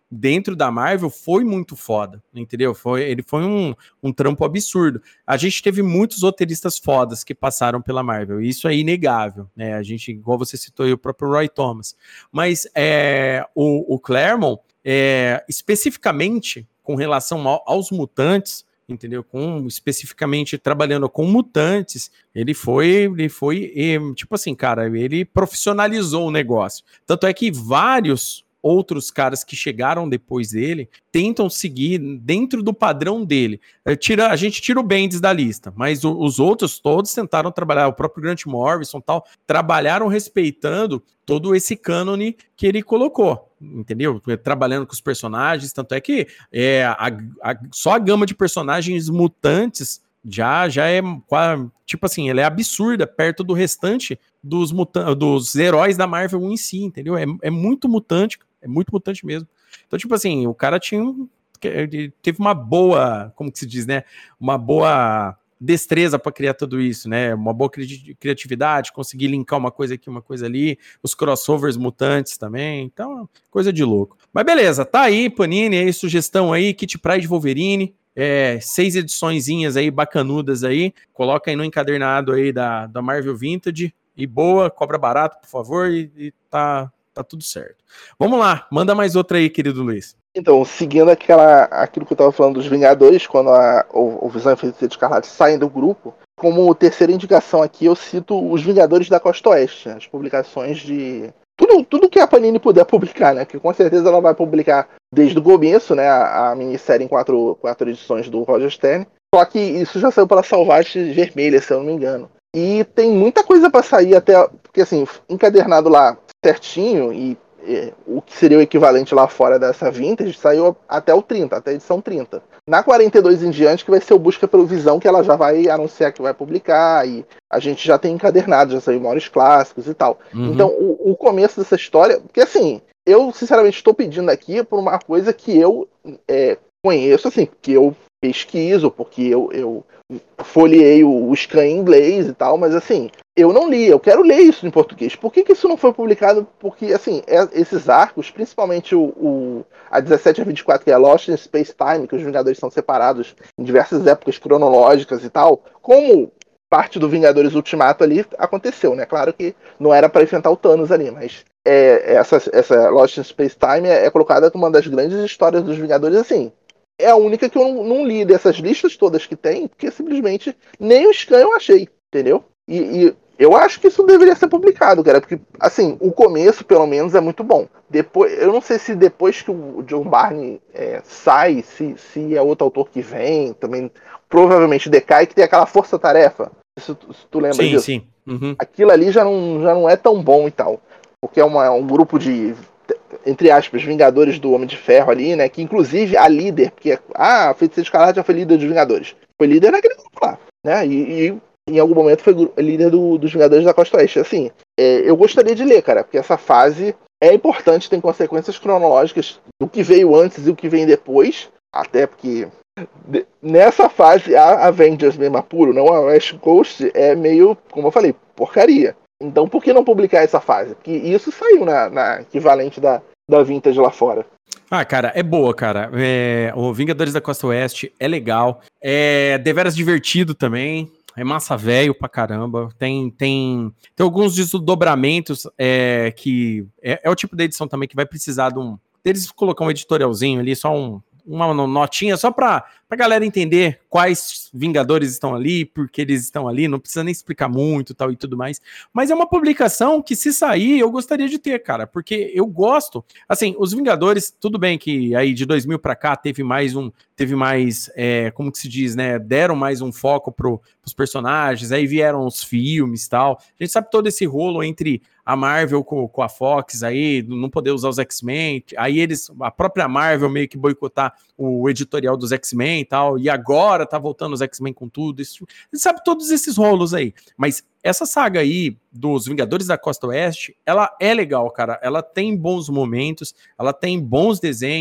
dentro da Marvel foi muito foda, entendeu? Foi, ele foi um, um trampo absurdo. A gente teve muitos roteiristas fodas que passaram pela Marvel, isso é inegável, né? A gente, igual você citou aí, o próprio Roy Thomas. Mas é, o, o Claremont, é, especificamente com relação ao, aos mutantes, entendeu? Com, especificamente trabalhando com mutantes, ele foi, ele foi, tipo assim, cara, ele profissionalizou o negócio. Tanto é que vários outros caras que chegaram depois dele tentam seguir dentro do padrão dele. Tira, a gente tira o Bendis da lista, mas o, os outros todos tentaram trabalhar, o próprio Grant Morrison tal, trabalharam respeitando todo esse cânone que ele colocou, entendeu? Trabalhando com os personagens, tanto é que é, a, a, só a gama de personagens mutantes já, já é, tipo assim, ela é absurda perto do restante dos, mutan- dos heróis da Marvel em si, entendeu? É, é muito mutante, é muito mutante mesmo. Então, tipo assim, o cara tinha um, teve uma boa, como que se diz, né? Uma boa destreza para criar tudo isso, né? Uma boa cri- criatividade, conseguir linkar uma coisa aqui, uma coisa ali, os crossovers mutantes também, então, coisa de louco. Mas beleza, tá aí, Panini, aí, sugestão aí, Kit Pride Wolverine, é, seis ediçõezinhas aí, bacanudas aí, coloca aí no encadernado aí da, da Marvel Vintage, e boa, cobra barato, por favor, e, e tá, tá tudo certo. Vamos lá, manda mais outra aí, querido Luiz. Então, seguindo aquela, aquilo que eu tava falando dos Vingadores, quando a, o, o Visão e o Feiticeiro Escarlate saem do grupo, como terceira indicação aqui, eu cito os Vingadores da Costa Oeste, as publicações de... Tudo, tudo que a Panini puder publicar, né? Que com certeza ela vai publicar desde o começo, né? A, a minissérie em quatro, quatro edições do Roger Stern. Só que isso já saiu pela Salvage Vermelha, se eu não me engano. E tem muita coisa para sair até... Porque, assim, encadernado lá certinho e é, o que seria o equivalente lá fora dessa Vintage, saiu até o trinta, até a edição trinta. Na quarenta e dois em diante, que vai ser o Busca pelo Visão, que ela já vai anunciar que vai publicar, e a gente já tem encadernado, já saiu maiores clássicos e tal. Uhum. Então, o, o começo dessa história... Porque, assim, eu, sinceramente, estou pedindo aqui por uma coisa que eu é, conheço, assim, que eu pesquiso, porque eu, eu folheei o, o scan em inglês e tal, mas, assim, eu não li, eu quero ler isso em português. Por que, que isso não foi publicado? Porque, assim, é, esses arcos, principalmente o, o, a dezessete a vinte e quatro, que é Lost in Space Time, que os Vingadores são separados em diversas épocas cronológicas e tal, como parte do Vingadores Ultimato ali aconteceu, né? Claro que não era para enfrentar o Thanos ali, mas é, essa, essa Lost in Space Time é, é colocada como uma das grandes histórias dos Vingadores, assim. É a única que eu não, não li dessas listas todas que tem, porque simplesmente nem o scan eu achei, entendeu? E, e eu acho que isso deveria ser publicado, cara, porque, assim, o começo, pelo menos, é muito bom. Depois, eu não sei se depois que o John Barney é, sai, se, se é outro autor que vem, também provavelmente decai, que tem aquela força-tarefa. Se, se tu lembra sim, disso? Sim, sim. Uhum. Aquilo ali já não, já não é tão bom e tal. Porque é uma, um grupo de, entre aspas, Vingadores do Homem de Ferro ali, né? Que inclusive a líder, porque ah, a Feiticeira Escarlate já foi líder dos Vingadores. Foi líder naquele grupo lá, né? E, e em algum momento foi líder do, dos Vingadores da Costa Oeste. Assim, é, eu gostaria de ler, cara, porque essa fase é importante, tem consequências cronológicas do que veio antes e o que vem depois. Até porque de, nessa fase a Avengers mesmo apuro, não a West Coast, é meio, como eu falei, porcaria. Então por que não publicar essa fase? Porque isso saiu na, na equivalente da, da Vintage lá fora. Ah, cara, é boa, cara. É, o Vingadores da Costa Oeste é legal. É deveras divertido também. É massa velho pra caramba. Tem, tem, tem alguns desdobramentos é, que... É, é o tipo de edição também que vai precisar de um... Deles colocar um editorialzinho ali, só um... uma notinha só para a galera entender quais Vingadores estão ali, porque eles estão ali, não precisa nem explicar muito tal e tudo mais, mas é uma publicação que se sair eu gostaria de ter, cara, porque eu gosto, assim, os Vingadores, tudo bem que aí de dois mil para cá teve mais um, teve mais, é, como que se diz, né, deram mais um foco pro, pros personagens, aí vieram os filmes e tal, a gente sabe todo esse rolo entre a Marvel com, com a Fox aí, não poder usar os X-Men, aí eles, a própria Marvel meio que boicotar o editorial dos X-Men e tal, e agora tá voltando os X-Men com tudo, isso, a gente sabe todos esses rolos aí, mas essa saga aí dos Vingadores da Costa Oeste, ela é legal, cara, ela tem bons momentos, ela tem bons desenhos,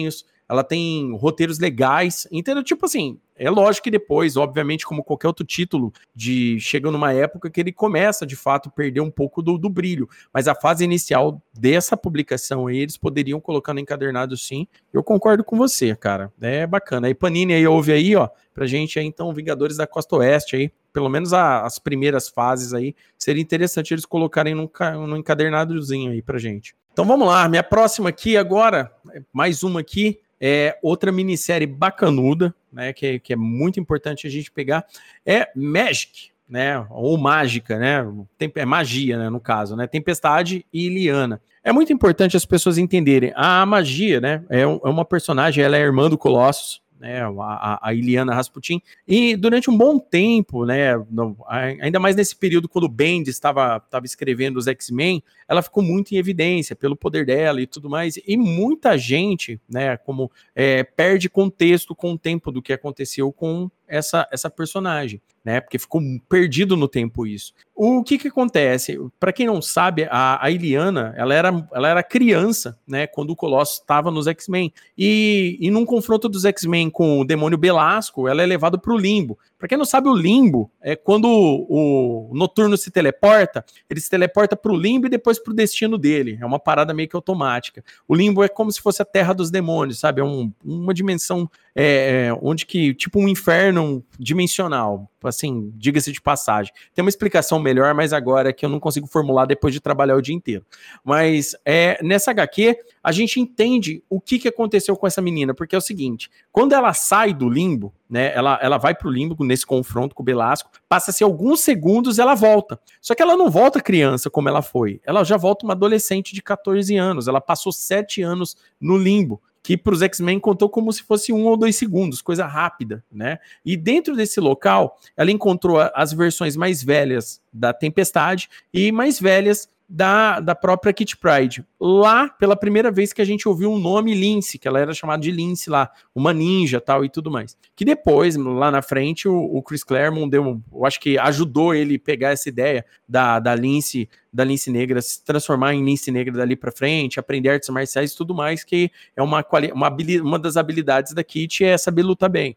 ela tem roteiros legais, entendeu? Tipo assim, é lógico que depois, obviamente, como qualquer outro título, de chega numa época que ele começa, de fato, perder um pouco do, do brilho, mas a fase inicial dessa publicação aí, eles poderiam colocar no encadernado sim, eu concordo com você, cara, é bacana. Aí Panini aí ouve aí, ó, pra gente aí, então, Vingadores da Costa Oeste aí, pelo menos a, as primeiras fases aí, seria interessante eles colocarem num, num encadernadozinho aí pra gente. Então vamos lá, minha próxima aqui agora, mais uma aqui, é outra minissérie bacanuda, né, que, que é muito importante a gente pegar, é Magic, né, ou Mágica, né, tem, é magia, né, no caso, né, Tempestade e Illyana. É muito importante as pessoas entenderem, a magia, né, é, um, é uma personagem, ela é irmã do Colossus, né, a, a Illyana Rasputin, e durante um bom tempo, né, no, ainda mais nesse período quando o Bendis estava estava escrevendo os X-Men, ela ficou muito em evidência pelo poder dela e tudo mais, e muita gente, né, como é, perde contexto com o tempo do que aconteceu com essa, essa personagem, né, porque ficou perdido no tempo isso. O que que acontece? Para quem não sabe, a, a Illyana, ela era, ela era criança, né, quando o Colossus estava nos X-Men, e, e num confronto dos X-Men com o demônio Belasco, ela é levada para o Limbo. Para quem não sabe, o Limbo é quando o, o Noturno se teleporta, ele se teleporta para o Limbo e depois para o destino dele. É uma parada meio que automática. O Limbo é como se fosse a terra dos demônios, sabe? É um, uma dimensão é, onde que, tipo um inferno dimensional, assim, diga-se de passagem. Tem uma explicação melhor, mas agora que eu não consigo formular depois de trabalhar o dia inteiro. Mas é, nessa agá quê, a gente entende o que, que aconteceu com essa menina, porque é o seguinte, quando ela sai do Limbo, né, ela, ela vai pro Limbo nesse confronto com o Belasco, passa-se alguns segundos, ela volta. Só que ela não volta criança como ela foi, ela já volta uma adolescente de catorze anos, ela passou sete anos no Limbo, que para os X-Men contou como se fosse um ou dois segundos, coisa rápida, né? E dentro desse local, ela encontrou as versões mais velhas da Tempestade e mais velhas da, da própria Kitty Pryde. Lá, pela primeira vez que a gente ouviu o nome Lince, que ela era chamada de Lince lá, uma ninja tal e tudo mais. Que depois, lá na frente, o, o Chris Claremont deu, eu acho que ajudou ele a pegar essa ideia da, da Lince, da Lince Negra, se transformar em Lince Negra dali pra frente, aprender artes marciais e tudo mais, que é uma, uma, uma das habilidades da Kitty, é saber lutar bem.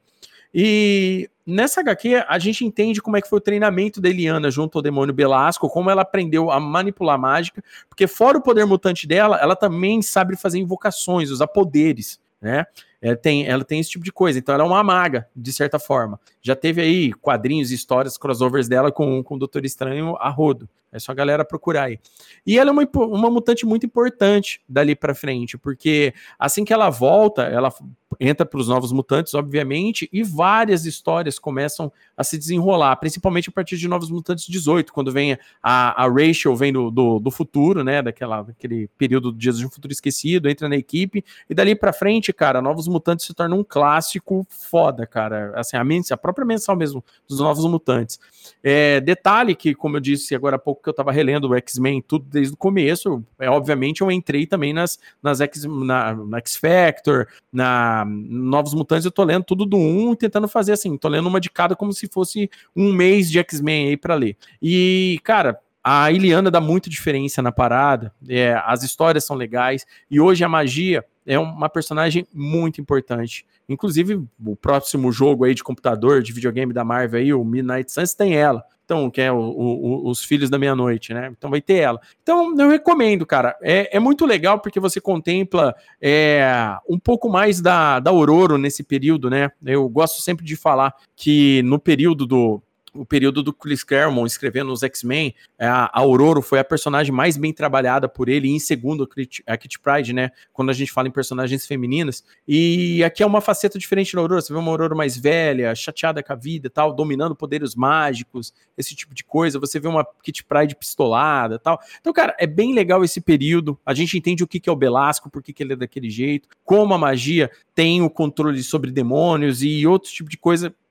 E nessa agá quê, a gente entende como é que foi o treinamento da Illyana junto ao demônio Belasco, como ela aprendeu a manipular mágica, porque fora o poder mutante dela, ela também sabe fazer invocações, usar poderes, né? Ela tem, ela tem esse tipo de coisa, então ela é uma maga, de certa forma. Já teve aí quadrinhos, histórias, crossovers dela com, com o Doutor Estranho a rodo. É só a galera procurar aí. E ela é uma, uma mutante muito importante dali pra frente, porque assim que ela volta, ela entra para os Novos Mutantes, obviamente, e várias histórias começam a se desenrolar, principalmente a partir de Novos Mutantes dezoito, quando vem a, a Rachel, vem do, do, do futuro, né, daquela, daquele período de Dias de um Futuro Esquecido, entra na equipe, e dali pra frente, cara, Novos Mutantes se torna um clássico foda, cara, assim, a, a própria mensal mesmo dos Novos Mutantes. É, detalhe que, como eu disse agora há pouco, que eu tava relendo o X-Men tudo desde o começo, é, obviamente eu entrei também nas, nas X, na, na X-Factor, na Novos Mutantes, eu tô lendo tudo do um, tentando fazer assim, tô lendo uma de cada como se fosse um mês de X-Men aí pra ler. E, cara, a Illyana dá muita diferença na parada, é, as histórias são legais, e hoje a magia é uma personagem muito importante. Inclusive, o próximo jogo aí de computador, de videogame da Marvel aí, o Midnight Suns, tem ela. Então, que é o, o, os Filhos da Meia-Noite, né? Então vai ter ela. Então, eu recomendo, cara. É, é muito legal porque você contempla é, um pouco mais da, da Ororo nesse período, né? Eu gosto sempre de falar que no período do o período do Chris Claremont escrevendo os X-Men, a Aurora foi a personagem mais bem trabalhada por ele, e em segundo a Kitty Pryde, né, quando a gente fala em personagens femininas, e aqui é uma faceta diferente da Aurora, você vê uma Aurora mais velha, chateada com a vida e tal, dominando poderes mágicos, esse tipo de coisa, você vê uma Kitty Pryde pistolada e tal, então cara, é bem legal esse período, a gente entende o que é o Belasco, por que ele é daquele jeito, como a magia tem o controle sobre demônios e outro tipo de coisa.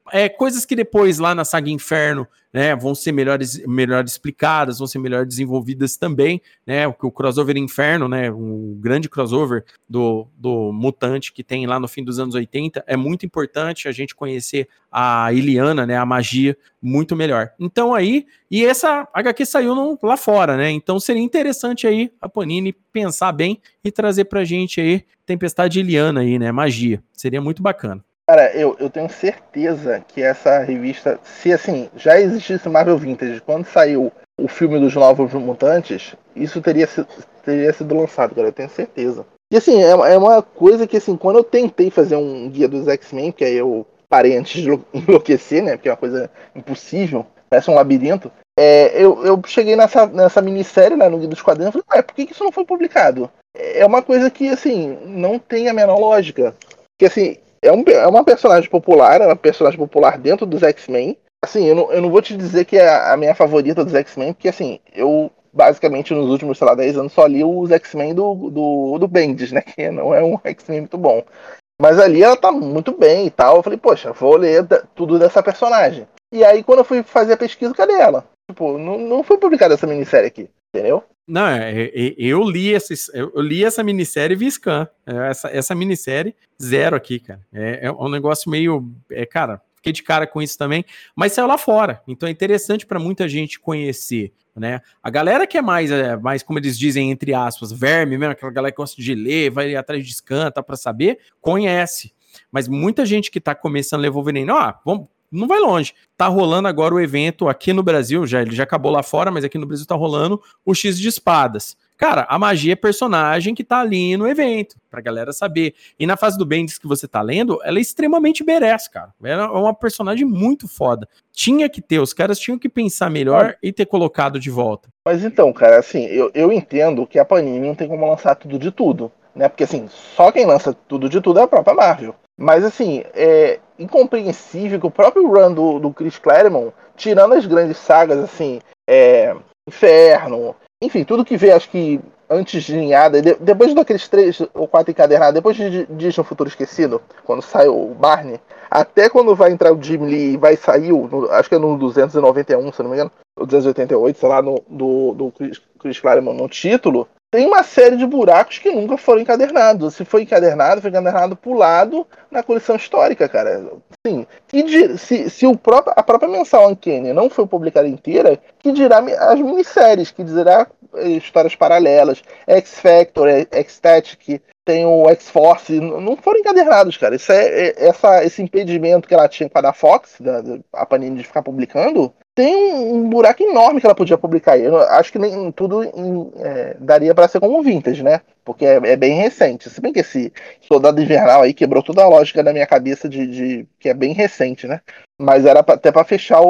é, coisas que depois lá na saga Inferno, né, vão ser melhores, melhor explicadas, vão ser melhor desenvolvidas também, né, o, o crossover Inferno, né, um grande crossover do, do mutante que tem lá no fim dos anos oitenta, é muito importante a gente conhecer a Illyana, né, a magia, muito melhor. Então aí, e essa agá quê saiu no, lá fora, né, então seria interessante aí a Panini pensar bem e trazer pra gente aí Tempestade Illyana aí, né, magia, seria muito bacana. Cara, eu, eu tenho certeza que essa revista, se assim, já existisse Marvel Vintage, quando saiu o filme dos Novos Mutantes, isso teria, teria sido lançado, cara, eu tenho certeza. E assim, é, é uma coisa que assim, quando eu tentei fazer um guia dos X-Men, que aí eu parei antes de enlouquecer, né, porque é uma coisa impossível, parece um labirinto, é, eu, eu cheguei nessa, nessa minissérie, né, no Guia dos Quadrinhos, e falei, ué, por que, que isso não foi publicado? É uma coisa que, assim, não tem a menor lógica. Que assim, É, um, é uma personagem popular, é uma personagem popular dentro dos X-Men. Assim, eu não, eu não vou te dizer que é a, a minha favorita dos X-Men, porque assim, eu basicamente nos últimos, sei lá, dez anos só li os X-Men do, do, do Bendis, né? Que não é um X-Men muito bom. Mas ali ela tá muito bem e tal. Eu falei, poxa, vou ler da, tudo dessa personagem. E aí, quando eu fui fazer a pesquisa, cadê ela? Tipo, não, não foi publicada essa minissérie aqui, entendeu? Não, é, é, eu li essa, eu li essa minissérie e vi scan. Essa, essa minissérie, zero aqui, cara. É, é um negócio meio. É, cara, fiquei de cara com isso também, mas saiu lá fora. Então é interessante para muita gente conhecer, né? A galera que é mais, é, mais, como eles dizem, entre aspas, verme mesmo, aquela galera que gosta de ler, vai atrás de scan, tá, para saber, conhece. Mas muita gente que tá começando a ler Wolverine, ó, vamos. Não vai longe. Tá rolando agora o evento aqui no Brasil, já, ele já acabou lá fora, mas aqui no Brasil tá rolando o X de Espadas. Cara, a magia é personagem que tá ali no evento, pra galera saber. E na fase do Bendis que você tá lendo, ela é extremamente badass, cara. Ela é uma personagem muito foda. Tinha que ter, os caras tinham que pensar melhor e ter colocado de volta. Mas então, cara, assim, eu, eu entendo que a Panini não tem como lançar tudo de tudo, né? Porque assim, só quem lança tudo de tudo é a própria Marvel. Mas assim, é incompreensível que o próprio run do, do Chris Claremont, tirando as grandes sagas, assim, é, Inferno, enfim, tudo que veio, acho que antes de Ninhada, de, depois daqueles três ou quatro encadernados, depois de Dias no Futuro Esquecido, quando sai o Barney, até quando vai entrar o Jim Lee e vai sair, no, acho que é no duzentos e noventa e um, se não me engano, o duzentos e oitenta e oito, sei lá, no, do, do Chris, Chris Claremont no título, tem uma série de buracos que nunca foram encadernados. Se foi encadernado, foi encadernado pulado na coleção histórica, cara. Sim. E se, se o próprio, a própria mensal Uncanny não foi publicada inteira, que dirá as minisséries, que dirá histórias paralelas, X-Factor, X-Static, tem o X-Force, não foram encadernados, cara. Isso é, é essa, esse impedimento que ela tinha com a da Fox, da, da, a Panini de ficar publicando, tem um, um buraco enorme que ela podia publicar. Eu acho que nem tudo em, é, daria para ser como vintage, né? Porque é, é bem recente. Se bem que esse Soldado Invernal aí quebrou toda a lógica da minha cabeça de, de que é bem recente, né? Mas era pra, até para fechar o,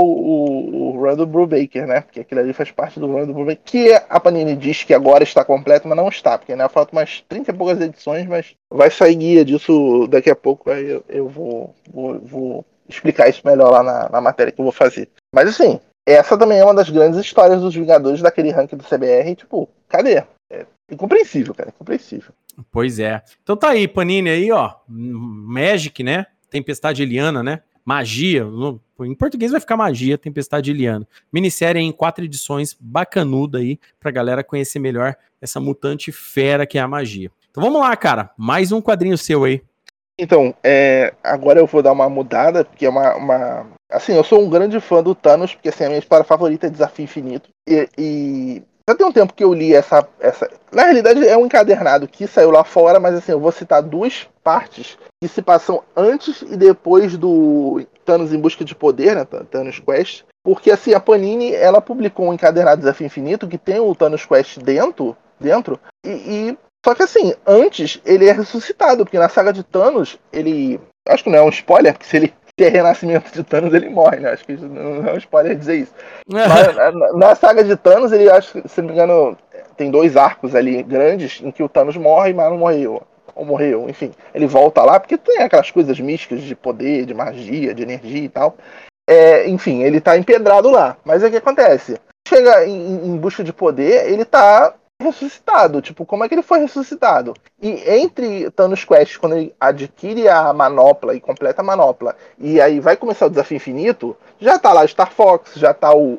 o, o run do Brubaker, né? Porque aquilo ali faz parte do run do Brubaker, que a Panini diz que agora está completo, mas não está, porque ainda faltam umas trinta e poucas edições, mas vai sair guia disso daqui a pouco, aí eu, eu vou, vou, vou explicar isso melhor lá na, na matéria que eu vou fazer. Mas assim, essa também é uma das grandes histórias dos Vingadores daquele ranking do C B R, tipo, cadê? É incompreensível, cara, incompreensível. Pois é. Então tá aí, Panini aí, ó, Magic, né? Tempestade Illyana, né? Magia, no, em português vai ficar Magia, Tempestade Illyana. Minissérie em quatro edições, bacanuda aí, pra galera conhecer melhor essa mutante fera que é a magia. Então vamos lá, cara, mais um quadrinho seu aí. Então, é, agora eu vou dar uma mudada, porque é uma, uma... Assim, eu sou um grande fã do Thanos, porque assim, a minha história favorita é Desafio Infinito. E, e já tem um tempo que eu li essa, essa... Na realidade é um encadernado que saiu lá fora, mas assim, eu vou citar duas partes que se passam antes e depois do Thanos em Busca de Poder, né, Thanos Quest. Porque assim, a Panini, ela publicou um encadernado Desafio Infinito que tem o Thanos Quest dentro, dentro e... e... Só que assim, antes ele é ressuscitado, porque na saga de Thanos, ele... Acho que não é um spoiler, porque se ele se é renascimento de Thanos, ele morre, né? Acho que não é um spoiler dizer isso. Mas na, na saga de Thanos, ele, acho que, se não me engano, tem dois arcos ali grandes em que o Thanos morre, mas não morreu. Ou morreu, enfim. Ele volta lá, porque tem aquelas coisas místicas de poder, de magia, de energia e tal. É, enfim, ele tá empedrado lá. Mas o que acontece? Chega em, em busca de poder, ele tá ressuscitado. Tipo, como é que ele foi ressuscitado? E entre Thanos Quest, quando ele adquire a manopla e completa a manopla, e aí vai começar o Desafio Infinito, já tá lá Star Fox, já tá o,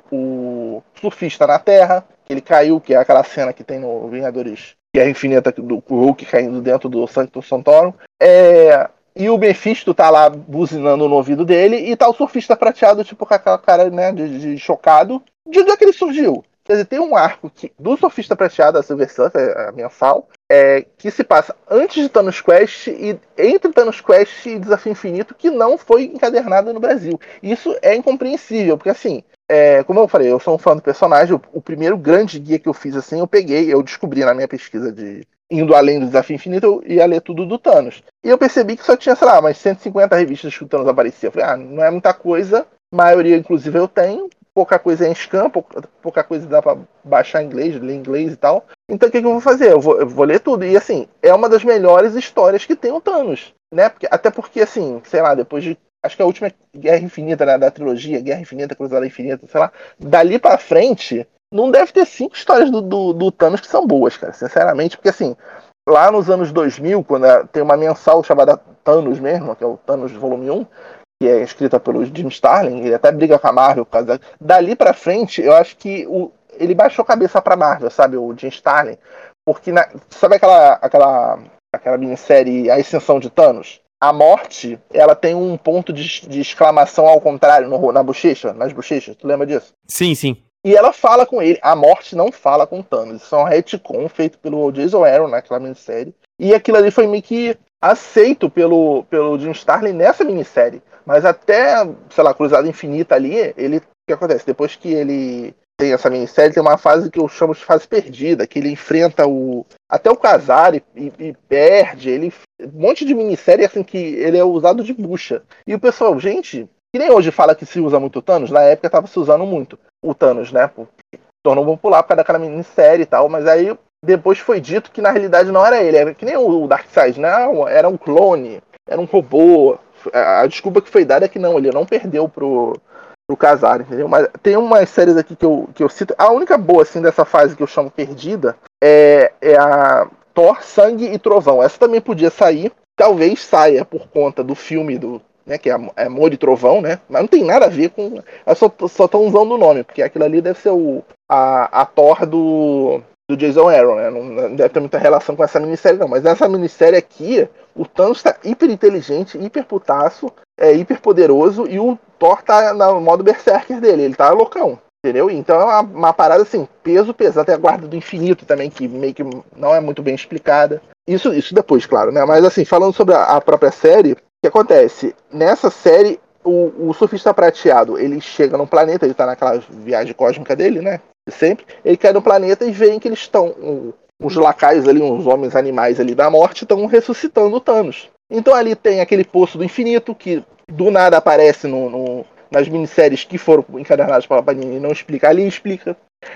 o surfista na Terra, que ele caiu, que é aquela cena que tem no Vingadores Guerra Infinita do Hulk caindo dentro do Sanctum Sanctorum. É... E o Mephisto tá lá buzinando no ouvido dele, e tá o surfista prateado, tipo, com aquela cara, né, de, de chocado. De onde é que ele surgiu? Quer dizer, tem um arco que, do Surfista Prateado, a Silver Surfer, a mensal, é, que se passa antes de Thanos Quest e entre Thanos Quest e Desafio Infinito, que não foi encadernado no Brasil. Isso é incompreensível, porque assim, é, como eu falei, eu sou um fã do personagem, o, o primeiro grande guia que eu fiz assim, eu peguei, eu descobri na minha pesquisa de indo além do Desafio Infinito, eu ia ler tudo do Thanos. E eu percebi que só tinha, sei lá, umas cento e cinquenta revistas que o Thanos aparecia. Eu falei, ah, não é muita coisa, a maioria, inclusive, eu tenho. Pouca coisa é em scan, pouca, pouca coisa dá pra baixar em inglês, ler em inglês e tal. Então o que, que eu vou fazer? Eu vou, eu vou ler tudo. E assim, é uma das melhores histórias que tem o Thanos, né? Porque, até porque, assim, sei lá, depois de. Acho que a última Guerra Infinita, né, da trilogia, Guerra Infinita, Cruzada Infinita, sei lá. Dali pra frente, não deve ter cinco histórias do, do, do Thanos que são boas, cara. Sinceramente, porque assim, lá nos anos dois mil, quando tem uma mensal chamada Thanos mesmo, que é o Thanos Volume um, que é escrita pelo Jim Starlin, ele até briga com a Marvel por causa da... Dali pra frente, eu acho que o... ele baixou a cabeça pra Marvel, sabe, o Jim Starlin, porque, na... sabe aquela, aquela, aquela minissérie A Ascensão de Thanos? A morte, ela tem um ponto de, de exclamação ao contrário no, na bochecha, nas bochechas, tu lembra disso? Sim, sim. E ela fala com ele, a morte não fala com Thanos, isso é um retcon feito pelo Jason Aaron naquela minissérie, e aquilo ali foi meio que aceito pelo, pelo Jim Starlin nessa minissérie. Mas até, sei lá, Cruzada Infinita ali, ele. O que acontece? Depois que ele tem essa minissérie, tem uma fase que eu chamo de fase perdida, que ele enfrenta o. Até o Kazar e, e, e perde. Ele. Um monte de minissérie assim que ele é usado de bucha. E o pessoal, gente, que nem hoje fala que se usa muito o Thanos, na época tava se usando muito o Thanos, né? Tornou popular por causa daquela minissérie e tal, mas aí depois foi dito que na realidade não era ele, era que nem o Darkseid, não, era um clone, era um robô. A desculpa que foi dada é que não, ele não perdeu pro, pro Kazar, entendeu? Mas tem umas séries aqui que eu, que eu cito. A única boa, assim, dessa fase que eu chamo perdida é, é a Thor, Sangue e Trovão. Essa também podia sair, talvez saia por conta do filme do, né, que é Amor e Trovão, né? Mas não tem nada a ver com. Eu só, só tô usando o nome, porque aquilo ali deve ser o, a, a Thor do. do Jason Aaron, né? Não deve ter muita relação com essa minissérie, não. Mas nessa minissérie aqui, o Thanos está hiper inteligente, hiper putaço, é hiper poderoso, e o Thor tá no modo berserker dele, ele tá loucão, entendeu? Então é uma, uma parada assim, peso pesado, até a Guarda do Infinito também, que meio que não é muito bem explicada. Isso, isso depois, claro, né? Mas assim, falando sobre a, a própria série, o que acontece? Nessa série, o, o surfista prateado, ele chega num planeta, ele tá naquela viagem cósmica dele, né? Sempre, ele cai no planeta e veem que eles estão, um, uns lacaios ali, uns homens animais ali da morte, estão ressuscitando o Thanos. Então ali tem aquele Poço do Infinito, que do nada aparece no, no, nas minisséries que foram encadernadas pela Panini e não explica, ali explica.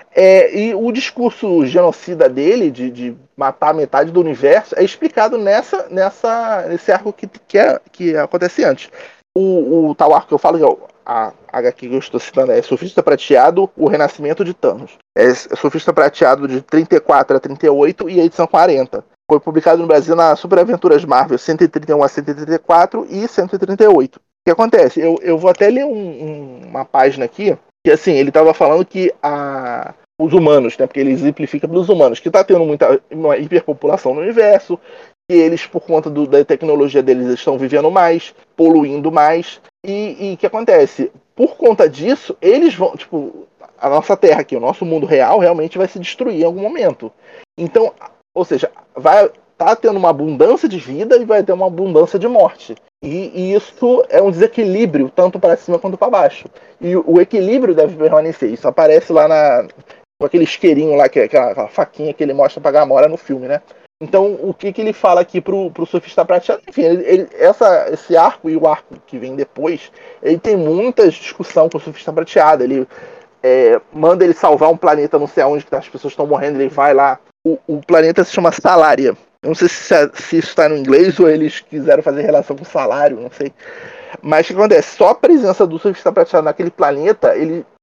É, e o discurso genocida dele, de, de matar metade do universo, é explicado nessa, nessa, nesse arco que, que, é, que acontece antes. O, o tal arco que eu falo, que é o, a H Q que eu estou citando, é Surfista Prateado, o Renascimento de Thanos. É Surfista Prateado de trinta e quatro a trinta e oito e a edição quarenta. Foi publicado no Brasil na Super Aventuras Marvel cento e trinta e um a cento e trinta e quatro e cento e trinta e oito. O que acontece? Eu, eu vou até ler um, um, uma página aqui, que assim, ele estava falando que a, os humanos, né, porque ele exemplifica pelos humanos, que está tendo muita uma hiperpopulação no universo, que eles, por conta do, da tecnologia deles, estão vivendo mais, poluindo mais, e o que acontece? Por conta disso, eles vão, tipo, a nossa Terra aqui, o nosso mundo real, realmente vai se destruir em algum momento. Então, ou seja, vai tá tendo uma abundância de vida e vai ter uma abundância de morte. E, e isso é um desequilíbrio, tanto para cima quanto para baixo. E o, o equilíbrio deve permanecer. Isso aparece lá na, com aquele isqueirinho lá, que é aquela, aquela faquinha que ele mostra pra Gamora no filme, né? Então, o que, que ele fala aqui pro, pro surfista prateado? Enfim, ele, ele, essa, esse arco e o arco que vem depois, ele tem muita discussão com o surfista prateado. Ele é, manda ele salvar um planeta, não sei aonde, que as pessoas estão morrendo, ele vai lá. O, o planeta se chama Salária. Eu não sei se, se isso está no inglês ou eles quiseram fazer relação com salário, não sei. Mas o que acontece? Só a presença do surfista prateado naquele planeta, ele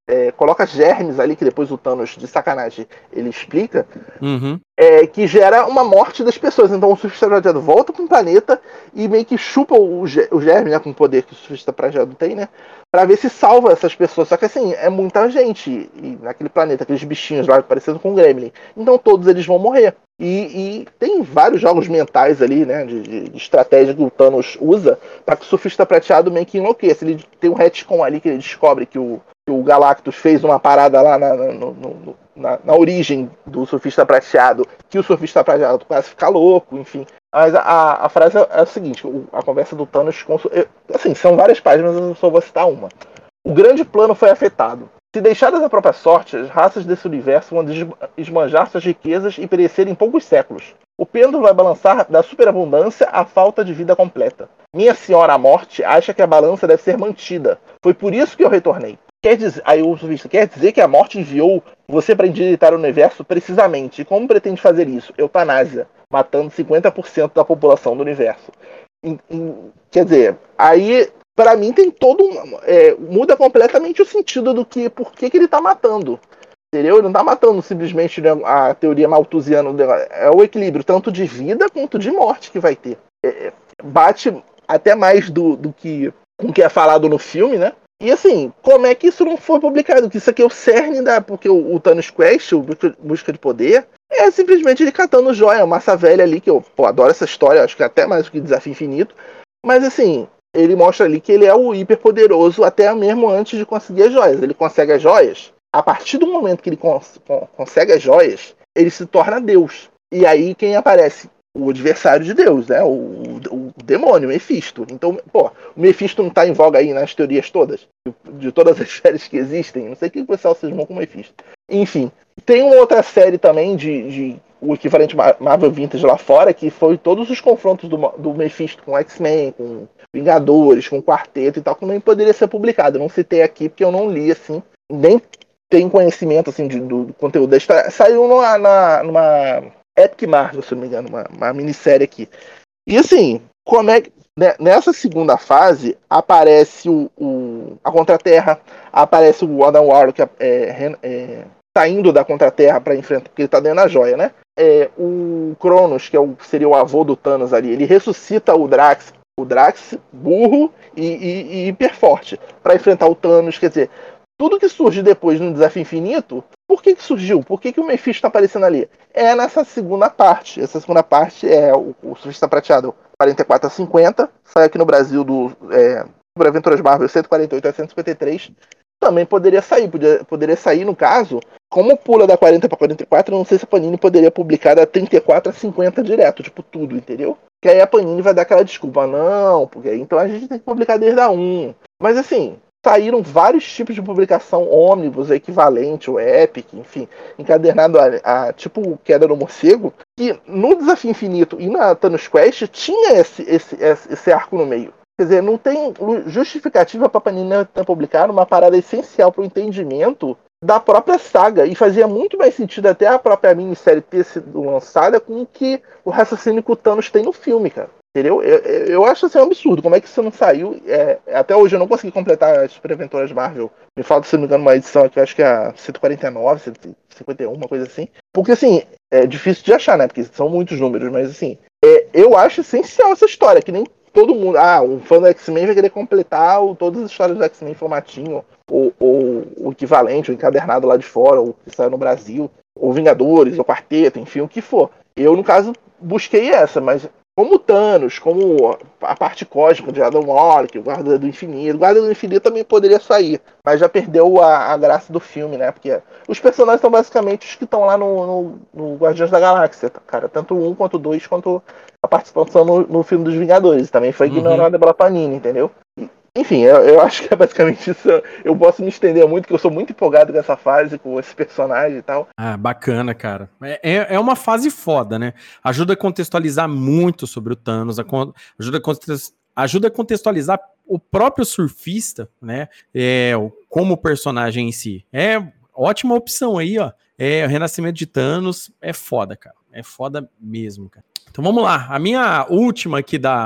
é, coloca germes ali, que depois o Thanos, de sacanagem, ele explica, uhum. é, que gera uma morte das pessoas. Então o surfista prateado volta para o planeta e meio que chupa o, o germe, né, com o poder que o surfista prateado tem, né, para ver se salva essas pessoas. Só que assim, é muita gente e, naquele planeta, aqueles bichinhos lá parecendo com um gremlin. Então todos eles vão morrer. E, e tem vários jogos mentais ali, né, de, de, de estratégia que o Thanos usa para que o surfista prateado meio que enlouqueça. Ele tem um retcon ali que ele descobre que o, que o Galactus fez uma parada lá na, no, no, na, na origem do surfista prateado, que o surfista prateado quase fica louco, enfim. Mas a, a frase é a seguinte, a conversa do Thanos com... Assim, são várias páginas, eu só vou citar uma. O grande plano foi afetado. Se deixadas à própria sorte, as raças desse universo vão esbanjar suas riquezas e perecer em poucos séculos. O pêndulo vai balançar da superabundância à falta de vida completa. Minha senhora a morte acha que a balança deve ser mantida. Foi por isso que eu retornei. Quer dizer, aí o surfista, quer dizer que a morte enviou você para endireitar o universo precisamente. E como pretende fazer isso? Eutanásia, matando cinquenta por cento da população do universo. Em, em, quer dizer, aí, para mim, tem todo um, é, muda completamente o sentido do que, por que, que ele tá matando. Entendeu? Ele não tá matando simplesmente, né, a teoria malthusiana, é o equilíbrio tanto de vida quanto de morte que vai ter. É, bate até mais do, do que com o que é falado no filme, né? E assim, como é que isso não foi publicado? Que isso aqui é o cerne da... Porque o, o Thanos Quest, o Busca de Poder, é simplesmente ele catando joia, massa velha ali, que eu pô, adoro essa história, acho que até mais do que Desafio Infinito. Mas assim, ele mostra ali que ele é o hiperpoderoso até mesmo antes de conseguir as joias. Ele consegue as joias, a partir do momento que ele cons- consegue as joias, ele se torna Deus. E aí quem aparece? O adversário de Deus, né? O, o, o demônio, o Mephisto. Então, pô, o Mephisto não tá em voga aí nas teorias todas? De, de todas as séries que existem? Não sei o que o pessoal se esmou com o Mephisto. Enfim, tem uma outra série também de, de o equivalente Marvel Vintage lá fora, que foi todos os confrontos do, do Mephisto com X-Men, com Vingadores, com Quarteto e tal, que nem poderia ser publicado. Eu não citei aqui porque eu não li, assim, nem tenho conhecimento, assim, de, do, do conteúdo da história. Saiu numa... Na, numa Epic Marvel, se não me engano, uma, uma minissérie aqui. E assim, como é que, né, nessa segunda fase aparece o, o, a Contra-Terra, aparece o Adam Warlock é, é, saindo da Contra-Terra para enfrentar, porque ele tá dentro da joia, né? É, o Cronos, que é o, seria o avô do Thanos ali, ele ressuscita o Drax, o Drax burro e, e, e hiper forte para enfrentar o Thanos. Quer dizer, tudo que surge depois no Desafio Infinito, por que que surgiu? Por que que o Mephisto está aparecendo ali? É nessa segunda parte. Essa segunda parte é o, o Surfista Prateado quarenta e quatro a cinquenta, sai aqui no Brasil do é, Super Aventuras Marvel cento e quarenta e oito a cento e cinquenta e três. Também poderia sair, poderia, poderia sair no caso, como pula da quarenta para quarenta e quatro, não sei se a Panini poderia publicar da trinta e quatro a cinquenta direto, tipo tudo, entendeu? Que aí a Panini vai dar aquela desculpa, não, porque aí então a gente tem que publicar desde a um. Mas assim, saíram vários tipos de publicação ônibus, equivalente, o Epic, enfim, encadernado a, a tipo Queda do Morcego, que no Desafio Infinito e na Thanos Quest tinha esse, esse, esse, esse arco no meio. Quer dizer, não tem justificativa para a Panini ter publicado uma parada essencial para o entendimento da própria saga, e fazia muito mais sentido até a própria minissérie ter sido lançada com o que o raciocínio que o Thanos tem no filme, cara. Entendeu? Eu, eu acho assim um absurdo. Como é que isso não saiu? É, até hoje eu não consegui completar as Super Aventuras Marvel. Me falta, se não me engano, uma edição aqui, eu acho que é a cento e quarenta e nove, cento e cinquenta e um, uma coisa assim. Porque assim, é difícil de achar, né? Porque são muitos números, mas assim, é, eu acho essencial essa história, que nem todo mundo. Ah, um fã do X-Men vai querer completar o, todas as histórias do X-Men em formatinho, ou, ou o equivalente, o encadernado lá de fora, ou que saiu no Brasil, ou Vingadores, ou Quarteto, enfim, o que for. Eu, no caso, busquei essa, mas como Thanos, como a parte cósmica de Adam Warlock, o Guarda do Infinito. O Guarda do Infinito também poderia sair, mas já perdeu a, a graça do filme, né? Porque os personagens são basicamente os que estão lá no, no, no Guardiões da Galáxia, cara. Tanto um, quanto dois, quanto a participação no, no filme dos Vingadores. Também foi ignorada uhum. pela Panini, entendeu? Enfim, eu, eu acho que é basicamente isso. Eu posso me estender muito, porque eu sou muito empolgado com essa fase, com esse personagem e tal. Ah, bacana, cara. É, é uma fase foda, né? Ajuda a contextualizar muito sobre o Thanos, a, ajuda, a, ajuda a contextualizar o próprio surfista, né? É, como personagem em si. É ótima opção aí, ó. É, o Renascimento de Thanos é foda, cara. É foda mesmo, cara. Então vamos lá. A minha última aqui da...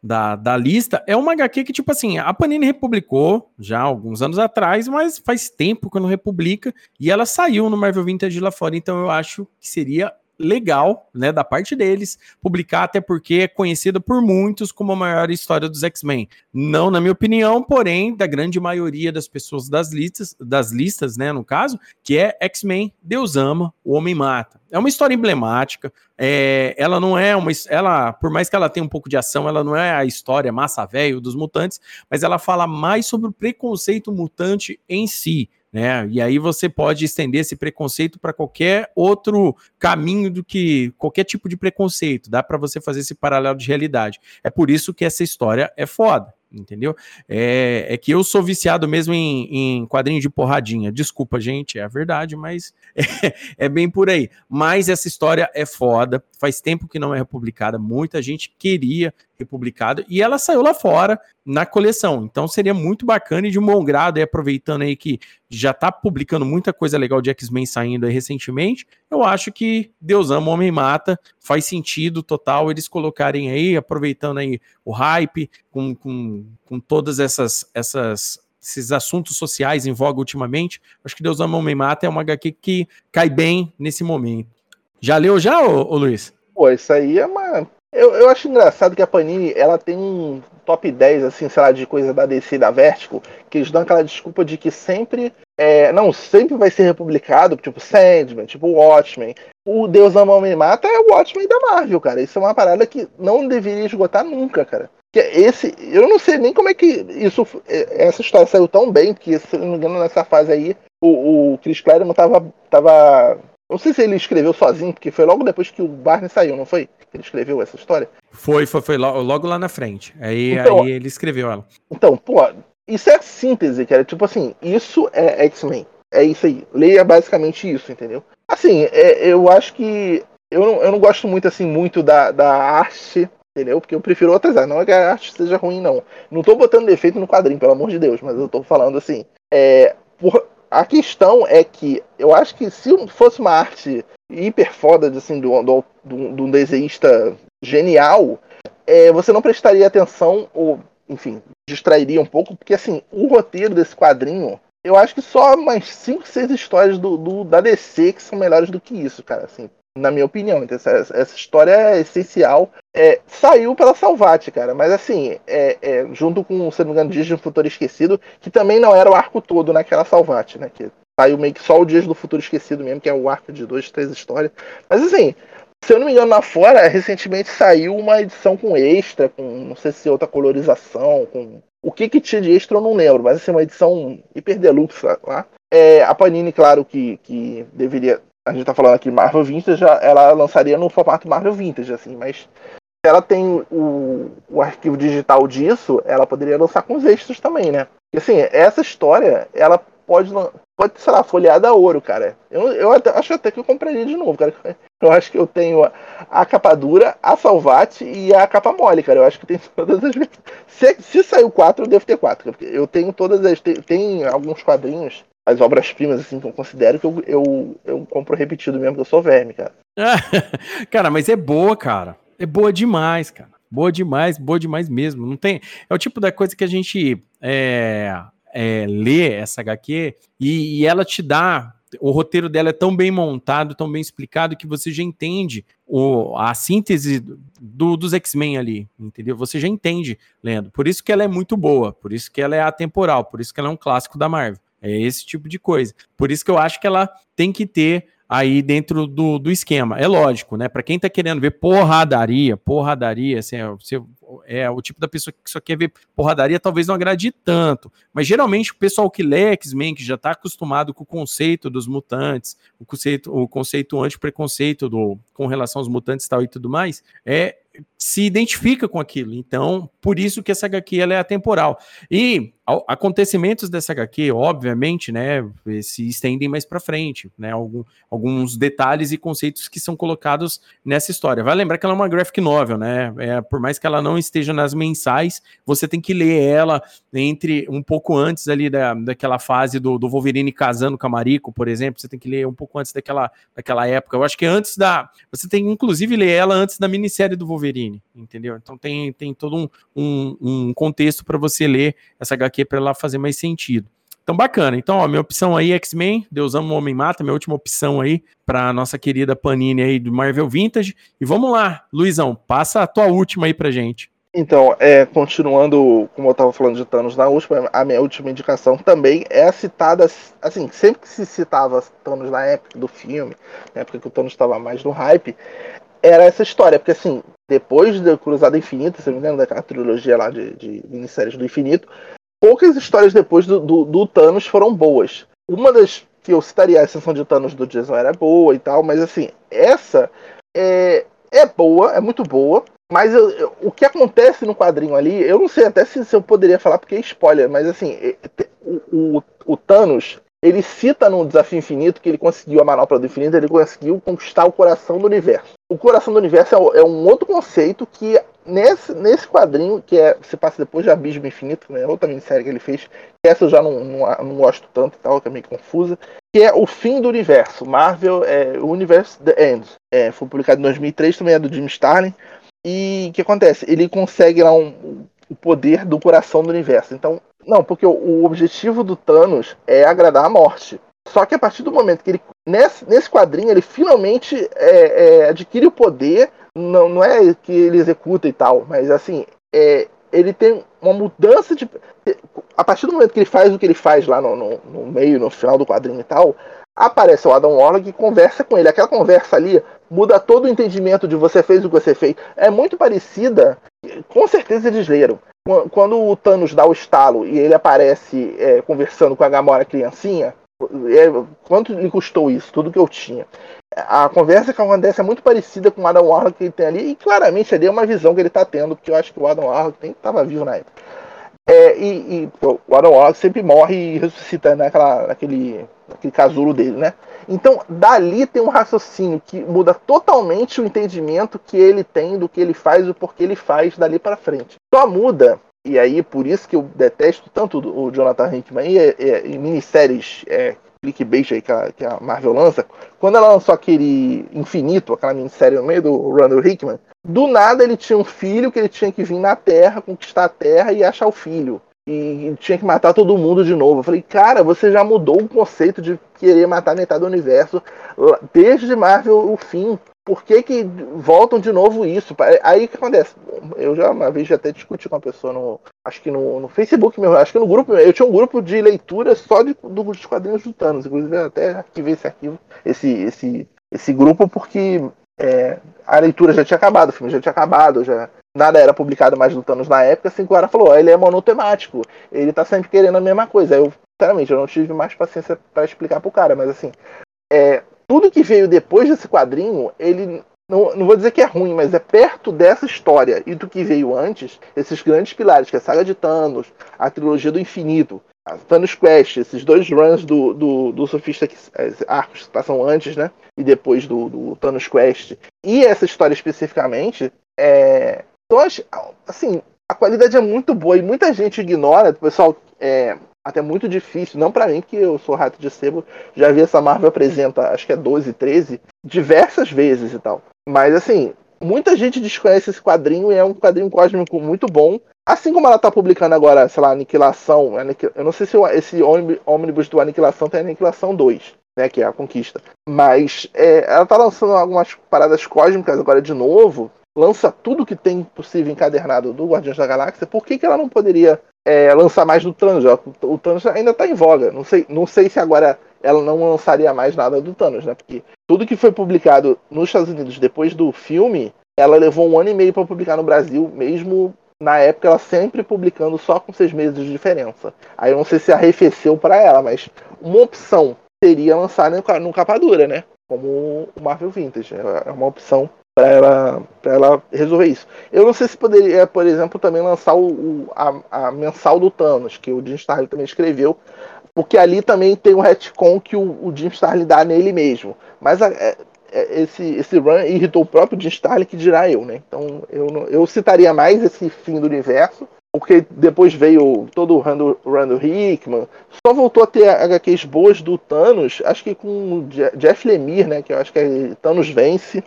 da, da lista, é uma agá quê que, tipo assim, a Panini republicou já há alguns anos atrás, mas faz tempo que não republica, e ela saiu no Marvel Vintage lá fora, então eu acho que seria legal, né, da parte deles, publicar, até porque é conhecida por muitos como a maior história dos X-Men. Não na minha opinião, porém, da grande maioria das pessoas das listas, das listas, né, no caso, que é X-Men, Deus ama, o Homem mata. É uma história emblemática, é, ela não é uma, ela, por mais que ela tenha um pouco de ação, ela não é a história massa velho dos mutantes, mas ela fala mais sobre o preconceito mutante em si, né? E aí você pode estender esse preconceito para qualquer outro caminho do que qualquer tipo de preconceito, dá para você fazer esse paralelo de realidade. É por isso que essa história é foda, entendeu? É, é que eu sou viciado mesmo em, em quadrinho de porradinha. Desculpa, gente, é a verdade, mas é, é bem por aí. Mas essa história é foda, faz tempo que não é republicada, muita gente queria republicado, e ela saiu lá fora na coleção, então seria muito bacana e de um bom grado, aí, aproveitando aí que já tá publicando muita coisa legal de X-Men saindo aí recentemente, eu acho que Deus ama, Homem mata, faz sentido total eles colocarem aí, aproveitando aí o hype, com, com, com todas essas, essas esses assuntos sociais em voga ultimamente, acho que Deus ama, Homem mata é uma agá quê que cai bem nesse momento. Já leu já, ô, ô Luiz? Pô, isso aí é uma... Eu, eu acho engraçado que a Panini, ela tem um top dez, assim, sei lá, de coisa da dê cê e da Vertigo, que eles dão aquela desculpa de que sempre, é, não, sempre vai ser republicado, tipo Sandman, tipo Watchmen. O Deus ama, Homem mata é o Watchmen da Marvel, cara. Isso é uma parada que não deveria esgotar nunca, cara. Que esse, eu não sei nem como é que isso, essa história saiu tão bem, que, se não me engano, nessa fase aí, o, o Chris Claremont tava, tava... Não sei se ele escreveu sozinho, porque foi logo depois que o Barney saiu, não foi? Ele escreveu essa história? Foi, foi, foi logo, logo lá na frente. Aí, então, aí ele escreveu ela. Então, pô, isso é a síntese, cara. Tipo assim, isso é X-Men. É isso aí. Leia basicamente isso, entendeu? Assim, é, eu acho que... Eu não, eu não gosto muito, assim, muito da, da arte, entendeu? Porque eu prefiro outras artes. Não é que a arte seja ruim, não. Não tô botando defeito no quadrinho, pelo amor de Deus. Mas eu tô falando assim... É... Por... A questão é que eu acho que se fosse uma arte hiper foda, assim, do, do, do, do um desenhista genial, é, você não prestaria atenção, ou, enfim, distrairia um pouco, porque, assim, o roteiro desse quadrinho, eu acho que só mais cinco, seis histórias do, do, da dê cê que são melhores do que isso, cara, assim, na minha opinião. Então, essa, essa história é essencial. É, saiu pela Salvat, cara, mas assim, é, é, junto com, se não me engano, Dias do Futuro Esquecido, que também não era o arco todo naquela Salvat, né? Que saiu meio que só o Dias do Futuro Esquecido mesmo, que é o arco de duas, três histórias. Mas assim, se eu não me engano, lá fora, recentemente saiu uma edição com extra, com não sei se outra colorização, com... O que que tinha de extra eu não lembro, mas assim, uma edição hiper deluxe lá. É, a Panini, claro que, que deveria... A gente tá falando aqui Marvel Vintage, ela lançaria no formato Marvel Vintage, assim, mas se ela tem o, o arquivo digital disso, ela poderia lançar com os extras também, né? E assim, essa história, ela pode, pode sei lá, folheada a ouro, cara. Eu, eu até, acho até que eu compraria de novo, cara. Eu acho que eu tenho a, a capa dura, a Salvat e a capa mole, cara. Eu acho que tem todas as... Se, se saiu quatro, eu devo ter quatro. Eu tenho todas as... Tem, tem alguns quadrinhos, as obras-primas, assim, que eu considero que eu, eu, eu compro repetido mesmo, que eu sou verme, cara. Cara, mas é boa, cara. É boa demais, cara. Boa demais, boa demais mesmo. Não tem... É o tipo da coisa que a gente é, é, lê essa agá quê e, e ela te dá... O roteiro dela é tão bem montado, tão bem explicado, que você já entende o, a síntese do, dos X-Men ali, entendeu? Você já entende, lendo. Por isso que ela é muito boa, por isso que ela é atemporal, por isso que ela é um clássico da Marvel. É esse tipo de coisa. Por isso que eu acho que ela tem que ter aí dentro do, do esquema. É lógico, né? Para quem tá querendo ver porradaria, porradaria, assim, você é o tipo da pessoa que só quer ver porradaria, talvez não agrade tanto. Mas geralmente o pessoal que lê X-Men, que já tá acostumado com o conceito dos mutantes, o conceito, o conceito anti-preconceito do, com relação aos mutantes e tal e tudo mais, é, se identifica com aquilo. Então, por isso que essa agá quê ela é atemporal. E acontecimentos dessa agá quê, obviamente, né, se estendem mais para frente, né, algum, alguns detalhes e conceitos que são colocados nessa história. Vai lembrar que ela é uma graphic novel, né, é, por mais que ela não esteja nas mensais, você tem que ler ela entre um pouco antes ali da, daquela fase do, do Wolverine casando com a Mariko, por exemplo, você tem que ler um pouco antes daquela, daquela época. Eu acho que antes da... Você tem, inclusive, ler ela antes da minissérie do Wolverine, Wolverine, entendeu? Então tem, tem todo um, um, um contexto para você ler essa agá quê para ela fazer mais sentido. Então, bacana. Então, ó, minha opção aí, X-Men, Deus Ama o Homem Mata, minha última opção aí para nossa querida Panini aí do Marvel Vintage. E vamos lá, Luizão, passa a tua última aí pra gente. Então, é, continuando, como eu estava falando de Thanos na última, a minha última indicação também é citada, assim, sempre que se citava Thanos na época do filme, na época que o Thanos estava mais no hype, era essa história, porque assim, depois da Cruzada Infinita, se não me engano, daquela trilogia lá de, de minisséries do Infinito, poucas histórias depois do, do, do Thanos foram boas. Uma das que eu citaria, a Ascensão de Thanos do Jason era boa e tal, mas assim, essa é, é boa, é muito boa, mas eu, eu, o que acontece no quadrinho ali, eu não sei até se, se eu poderia falar porque é spoiler, mas assim, o, o, o Thanos, ele cita no Desafio Infinito que ele conseguiu a manopla do infinito, ele conseguiu conquistar o coração do universo. O coração do universo é, é um outro conceito que nesse, nesse quadrinho, que é, se passa depois de Abismo Infinito, né, outra minissérie que ele fez, que essa eu já não, não, não gosto tanto e tal, que é meio confusa, que é o fim do universo. Marvel, é, Universe The End. É, foi publicado em dois mil e três, também é do Jim Starlin. E o que acontece? Ele consegue lá um, o poder do coração do universo. Então, não, porque o, o objetivo do Thanos é agradar a morte. Só que a partir do momento que ele, nesse, nesse quadrinho, ele finalmente é, é, adquire o poder, não, não é que ele executa e tal, mas assim, é, ele tem uma mudança de... A partir do momento que ele faz o que ele faz lá no, no, no meio, no final do quadrinho e tal, aparece o Adam Warlock e conversa com ele. Aquela conversa ali muda todo o entendimento de você fez o que você fez. É muito parecida, com certeza eles leram. Quando o Thanos dá o estalo e ele aparece é, conversando com a Gamora criancinha, é, quanto lhe custou isso? Tudo que eu tinha. A conversa que acontece é muito parecida com o Adam Warlock que ele tem ali, e claramente ali é uma visão que ele está tendo, porque eu acho que o Adam Warlock estava vivo na época. É, e, e o Adam Warlock sempre morre e ressuscita naquela, naquele, naquele casulo dele, né? Então, dali tem um raciocínio que muda totalmente o entendimento que ele tem do que ele faz e o porquê ele faz dali para frente. Só muda, e aí por isso que eu detesto tanto o Jonathan Hickman e, e, e minisséries é, clickbait aí que a, que a Marvel lança, quando ela lançou aquele Infinito, aquela minissérie no meio do Randall Hickman, do nada ele tinha um filho que ele tinha que vir na Terra, conquistar a Terra e achar o filho. E tinha que matar todo mundo de novo. Eu falei, cara, você já mudou o conceito de querer matar metade do universo desde Marvel o fim. Por que que voltam de novo isso? Aí o que acontece? Eu já uma vez já até discuti com uma pessoa no, acho que no, no Facebook mesmo, acho que no grupo, eu tinha um grupo de leitura só de, dos quadrinhos do Thanos, inclusive eu até arquivei esse arquivo, esse, esse, esse grupo, porque é, a leitura já tinha acabado, o filme já tinha acabado, já nada era publicado mais do Thanos na época, assim que o cara falou, ó, ele é monotemático, ele tá sempre querendo a mesma coisa. Aí eu, sinceramente, eu não tive mais paciência para explicar pro cara, mas assim, é, tudo que veio depois desse quadrinho, ele, não, não vou dizer que é ruim, mas é perto dessa história e do que veio antes, esses grandes pilares, que é a saga de Thanos, a trilogia do infinito, a Thanos Quest, esses dois runs do, do, do Sofista, que, arcos que passam antes, né, e depois do, do Thanos Quest, e essa história especificamente, é, então, assim, a qualidade é muito boa e muita gente ignora, o pessoal, é até muito difícil, não pra mim, que eu sou rato de sebo, já vi essa Marvel apresenta, acho que é doze, treze, diversas vezes e tal. Mas, assim, muita gente desconhece esse quadrinho e é um quadrinho cósmico muito bom. Assim como ela tá publicando agora, sei lá, Aniquilação, eu não sei se esse ônibus do Aniquilação tem Aniquilação dois, né, que é a Conquista. Mas é, ela tá lançando algumas paradas cósmicas agora de novo, lança tudo que tem possível encadernado do Guardiões da Galáxia. Por que que ela não poderia é, lançar mais do Thanos? O Thanos ainda está em voga. Não sei, não sei se agora ela não lançaria mais nada do Thanos, né? Porque tudo que foi publicado nos Estados Unidos depois do filme, ela levou um ano e meio para publicar no Brasil, mesmo na época ela sempre publicando só com seis meses de diferença. Aí eu não sei se arrefeceu para ela, mas uma opção seria lançar no capa dura, né? Como o Marvel Vintage. É uma opção para ela, para ela resolver isso. Eu não sei se poderia, por exemplo, também lançar o, o, a, a mensal do Thanos, que o Jim Starlin também escreveu, porque ali também tem um retcon que o, o Jim Starlin dá nele mesmo. Mas a, é, esse, esse run irritou o próprio Jim Starlin, que dirá eu, né? Então eu, eu citaria mais esse fim do universo, porque depois veio todo o Randall, Randall Hickman, só voltou a ter agá quês boas do Thanos, acho que com o Jeff Lemire, né? Que eu acho que é Thanos Vence.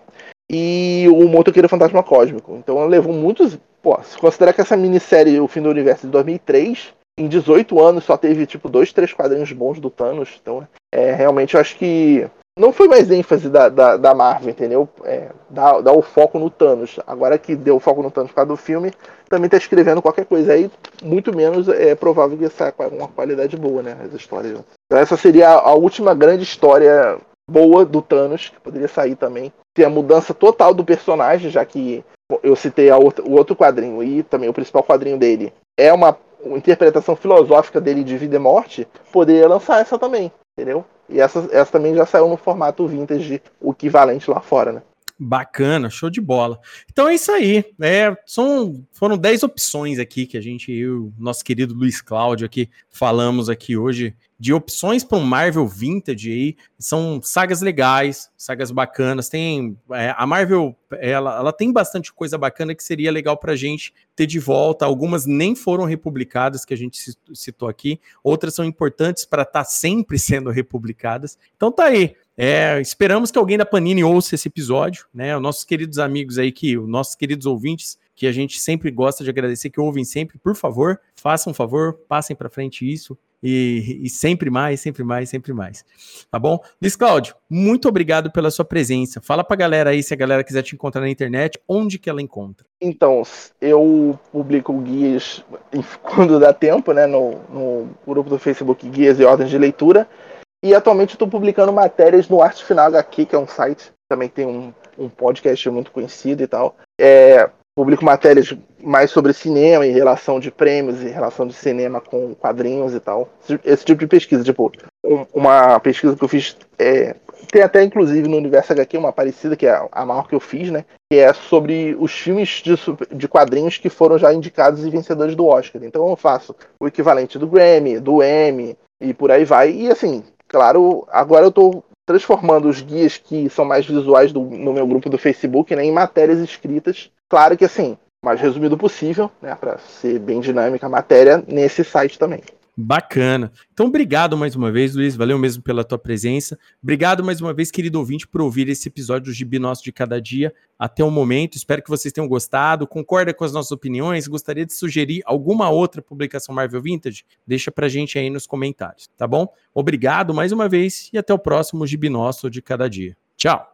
e o Motoqueiro Fantasma Cósmico. Então levou muitos... Pô, se considerar que essa minissérie, O Fim do Universo, de dois mil e três, em dezoito anos só teve tipo dois, três quadrinhos bons do Thanos. Então, é, realmente eu acho que não foi mais ênfase da, da, da Marvel, entendeu? É, dar, dar o foco no Thanos. Agora que deu o foco no Thanos por causa do filme, também tá escrevendo qualquer coisa aí, muito menos é provável que saia com uma qualidade boa, né? As histórias. Então essa seria a, a última grande história boa do Thanos, que poderia sair também. Tem a mudança total do personagem, já que eu citei a outra, o outro quadrinho e também o principal quadrinho dele é uma, uma interpretação filosófica dele de vida e morte, poderia lançar essa também, entendeu? E essa, essa também já saiu no formato vintage, o equivalente lá fora, né? Bacana, show de bola. Então é isso aí. É, são, foram dez opções aqui que a gente, eu, nosso querido Luiz Cláudio aqui, falamos aqui hoje, de opções para um Marvel Vintage aí. São sagas legais, sagas bacanas. Tem é, a Marvel, ela, ela tem bastante coisa bacana que seria legal para a gente ter de volta. Algumas nem foram republicadas, que a gente citou aqui. Outras são importantes para estar tá sempre sendo republicadas. Então tá aí. É, esperamos que alguém da Panini ouça esse episódio, né? Os nossos queridos amigos aí, que, os nossos queridos ouvintes, que a gente sempre gosta de agradecer, que ouvem sempre, por favor, façam um favor, passem para frente isso e, e sempre mais, sempre mais, sempre mais. Tá bom? Luiz Cláudio, muito obrigado pela sua presença. Fala pra galera aí, se a galera quiser te encontrar na internet, onde que ela encontra? Então, eu publico guias quando dá tempo, né? No, no grupo do Facebook Guias e Ordens de Leitura. E atualmente eu estou publicando matérias no Arte Final H Q, que é um site, também tem um, um podcast muito conhecido e tal. É, publico matérias mais sobre cinema, em relação de prêmios, em relação de cinema com quadrinhos e tal. Esse, esse tipo de pesquisa, tipo, um, uma pesquisa que eu fiz, é, tem até inclusive no Universo H Q uma parecida, que é a maior que eu fiz, né? Que é sobre os filmes de, de quadrinhos que foram já indicados e vencedores do Oscar. Então eu faço o equivalente do Grammy, do Emmy e por aí vai. E assim... Claro, agora eu estou transformando os guias que são mais visuais do, no meu grupo do Facebook, né, em matérias escritas. Claro que assim, o mais resumido possível, né, para ser bem dinâmica a matéria, nesse site também. Bacana. Então, obrigado mais uma vez, Luiz. Valeu mesmo pela tua presença. Obrigado mais uma vez, querido ouvinte, por ouvir esse episódio do Gibi Nosso de Cada Dia até o momento. Espero que vocês tenham gostado. Concorda com as nossas opiniões? Gostaria de sugerir alguma outra publicação Marvel Vintage? Deixa pra gente aí nos comentários, tá bom? Obrigado mais uma vez e até o próximo Gibi Nosso de Cada Dia. Tchau!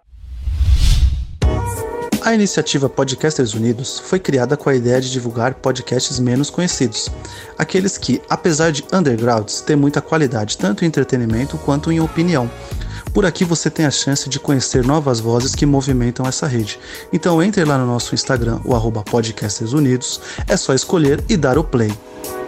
A iniciativa Podcasters Unidos foi criada com a ideia de divulgar podcasts menos conhecidos, aqueles que, apesar de undergrounds, têm muita qualidade tanto em entretenimento quanto em opinião. Por aqui você tem a chance de conhecer novas vozes que movimentam essa rede. Então entre lá no nosso Instagram, o arroba Podcasters Unidos, é só escolher e dar o play.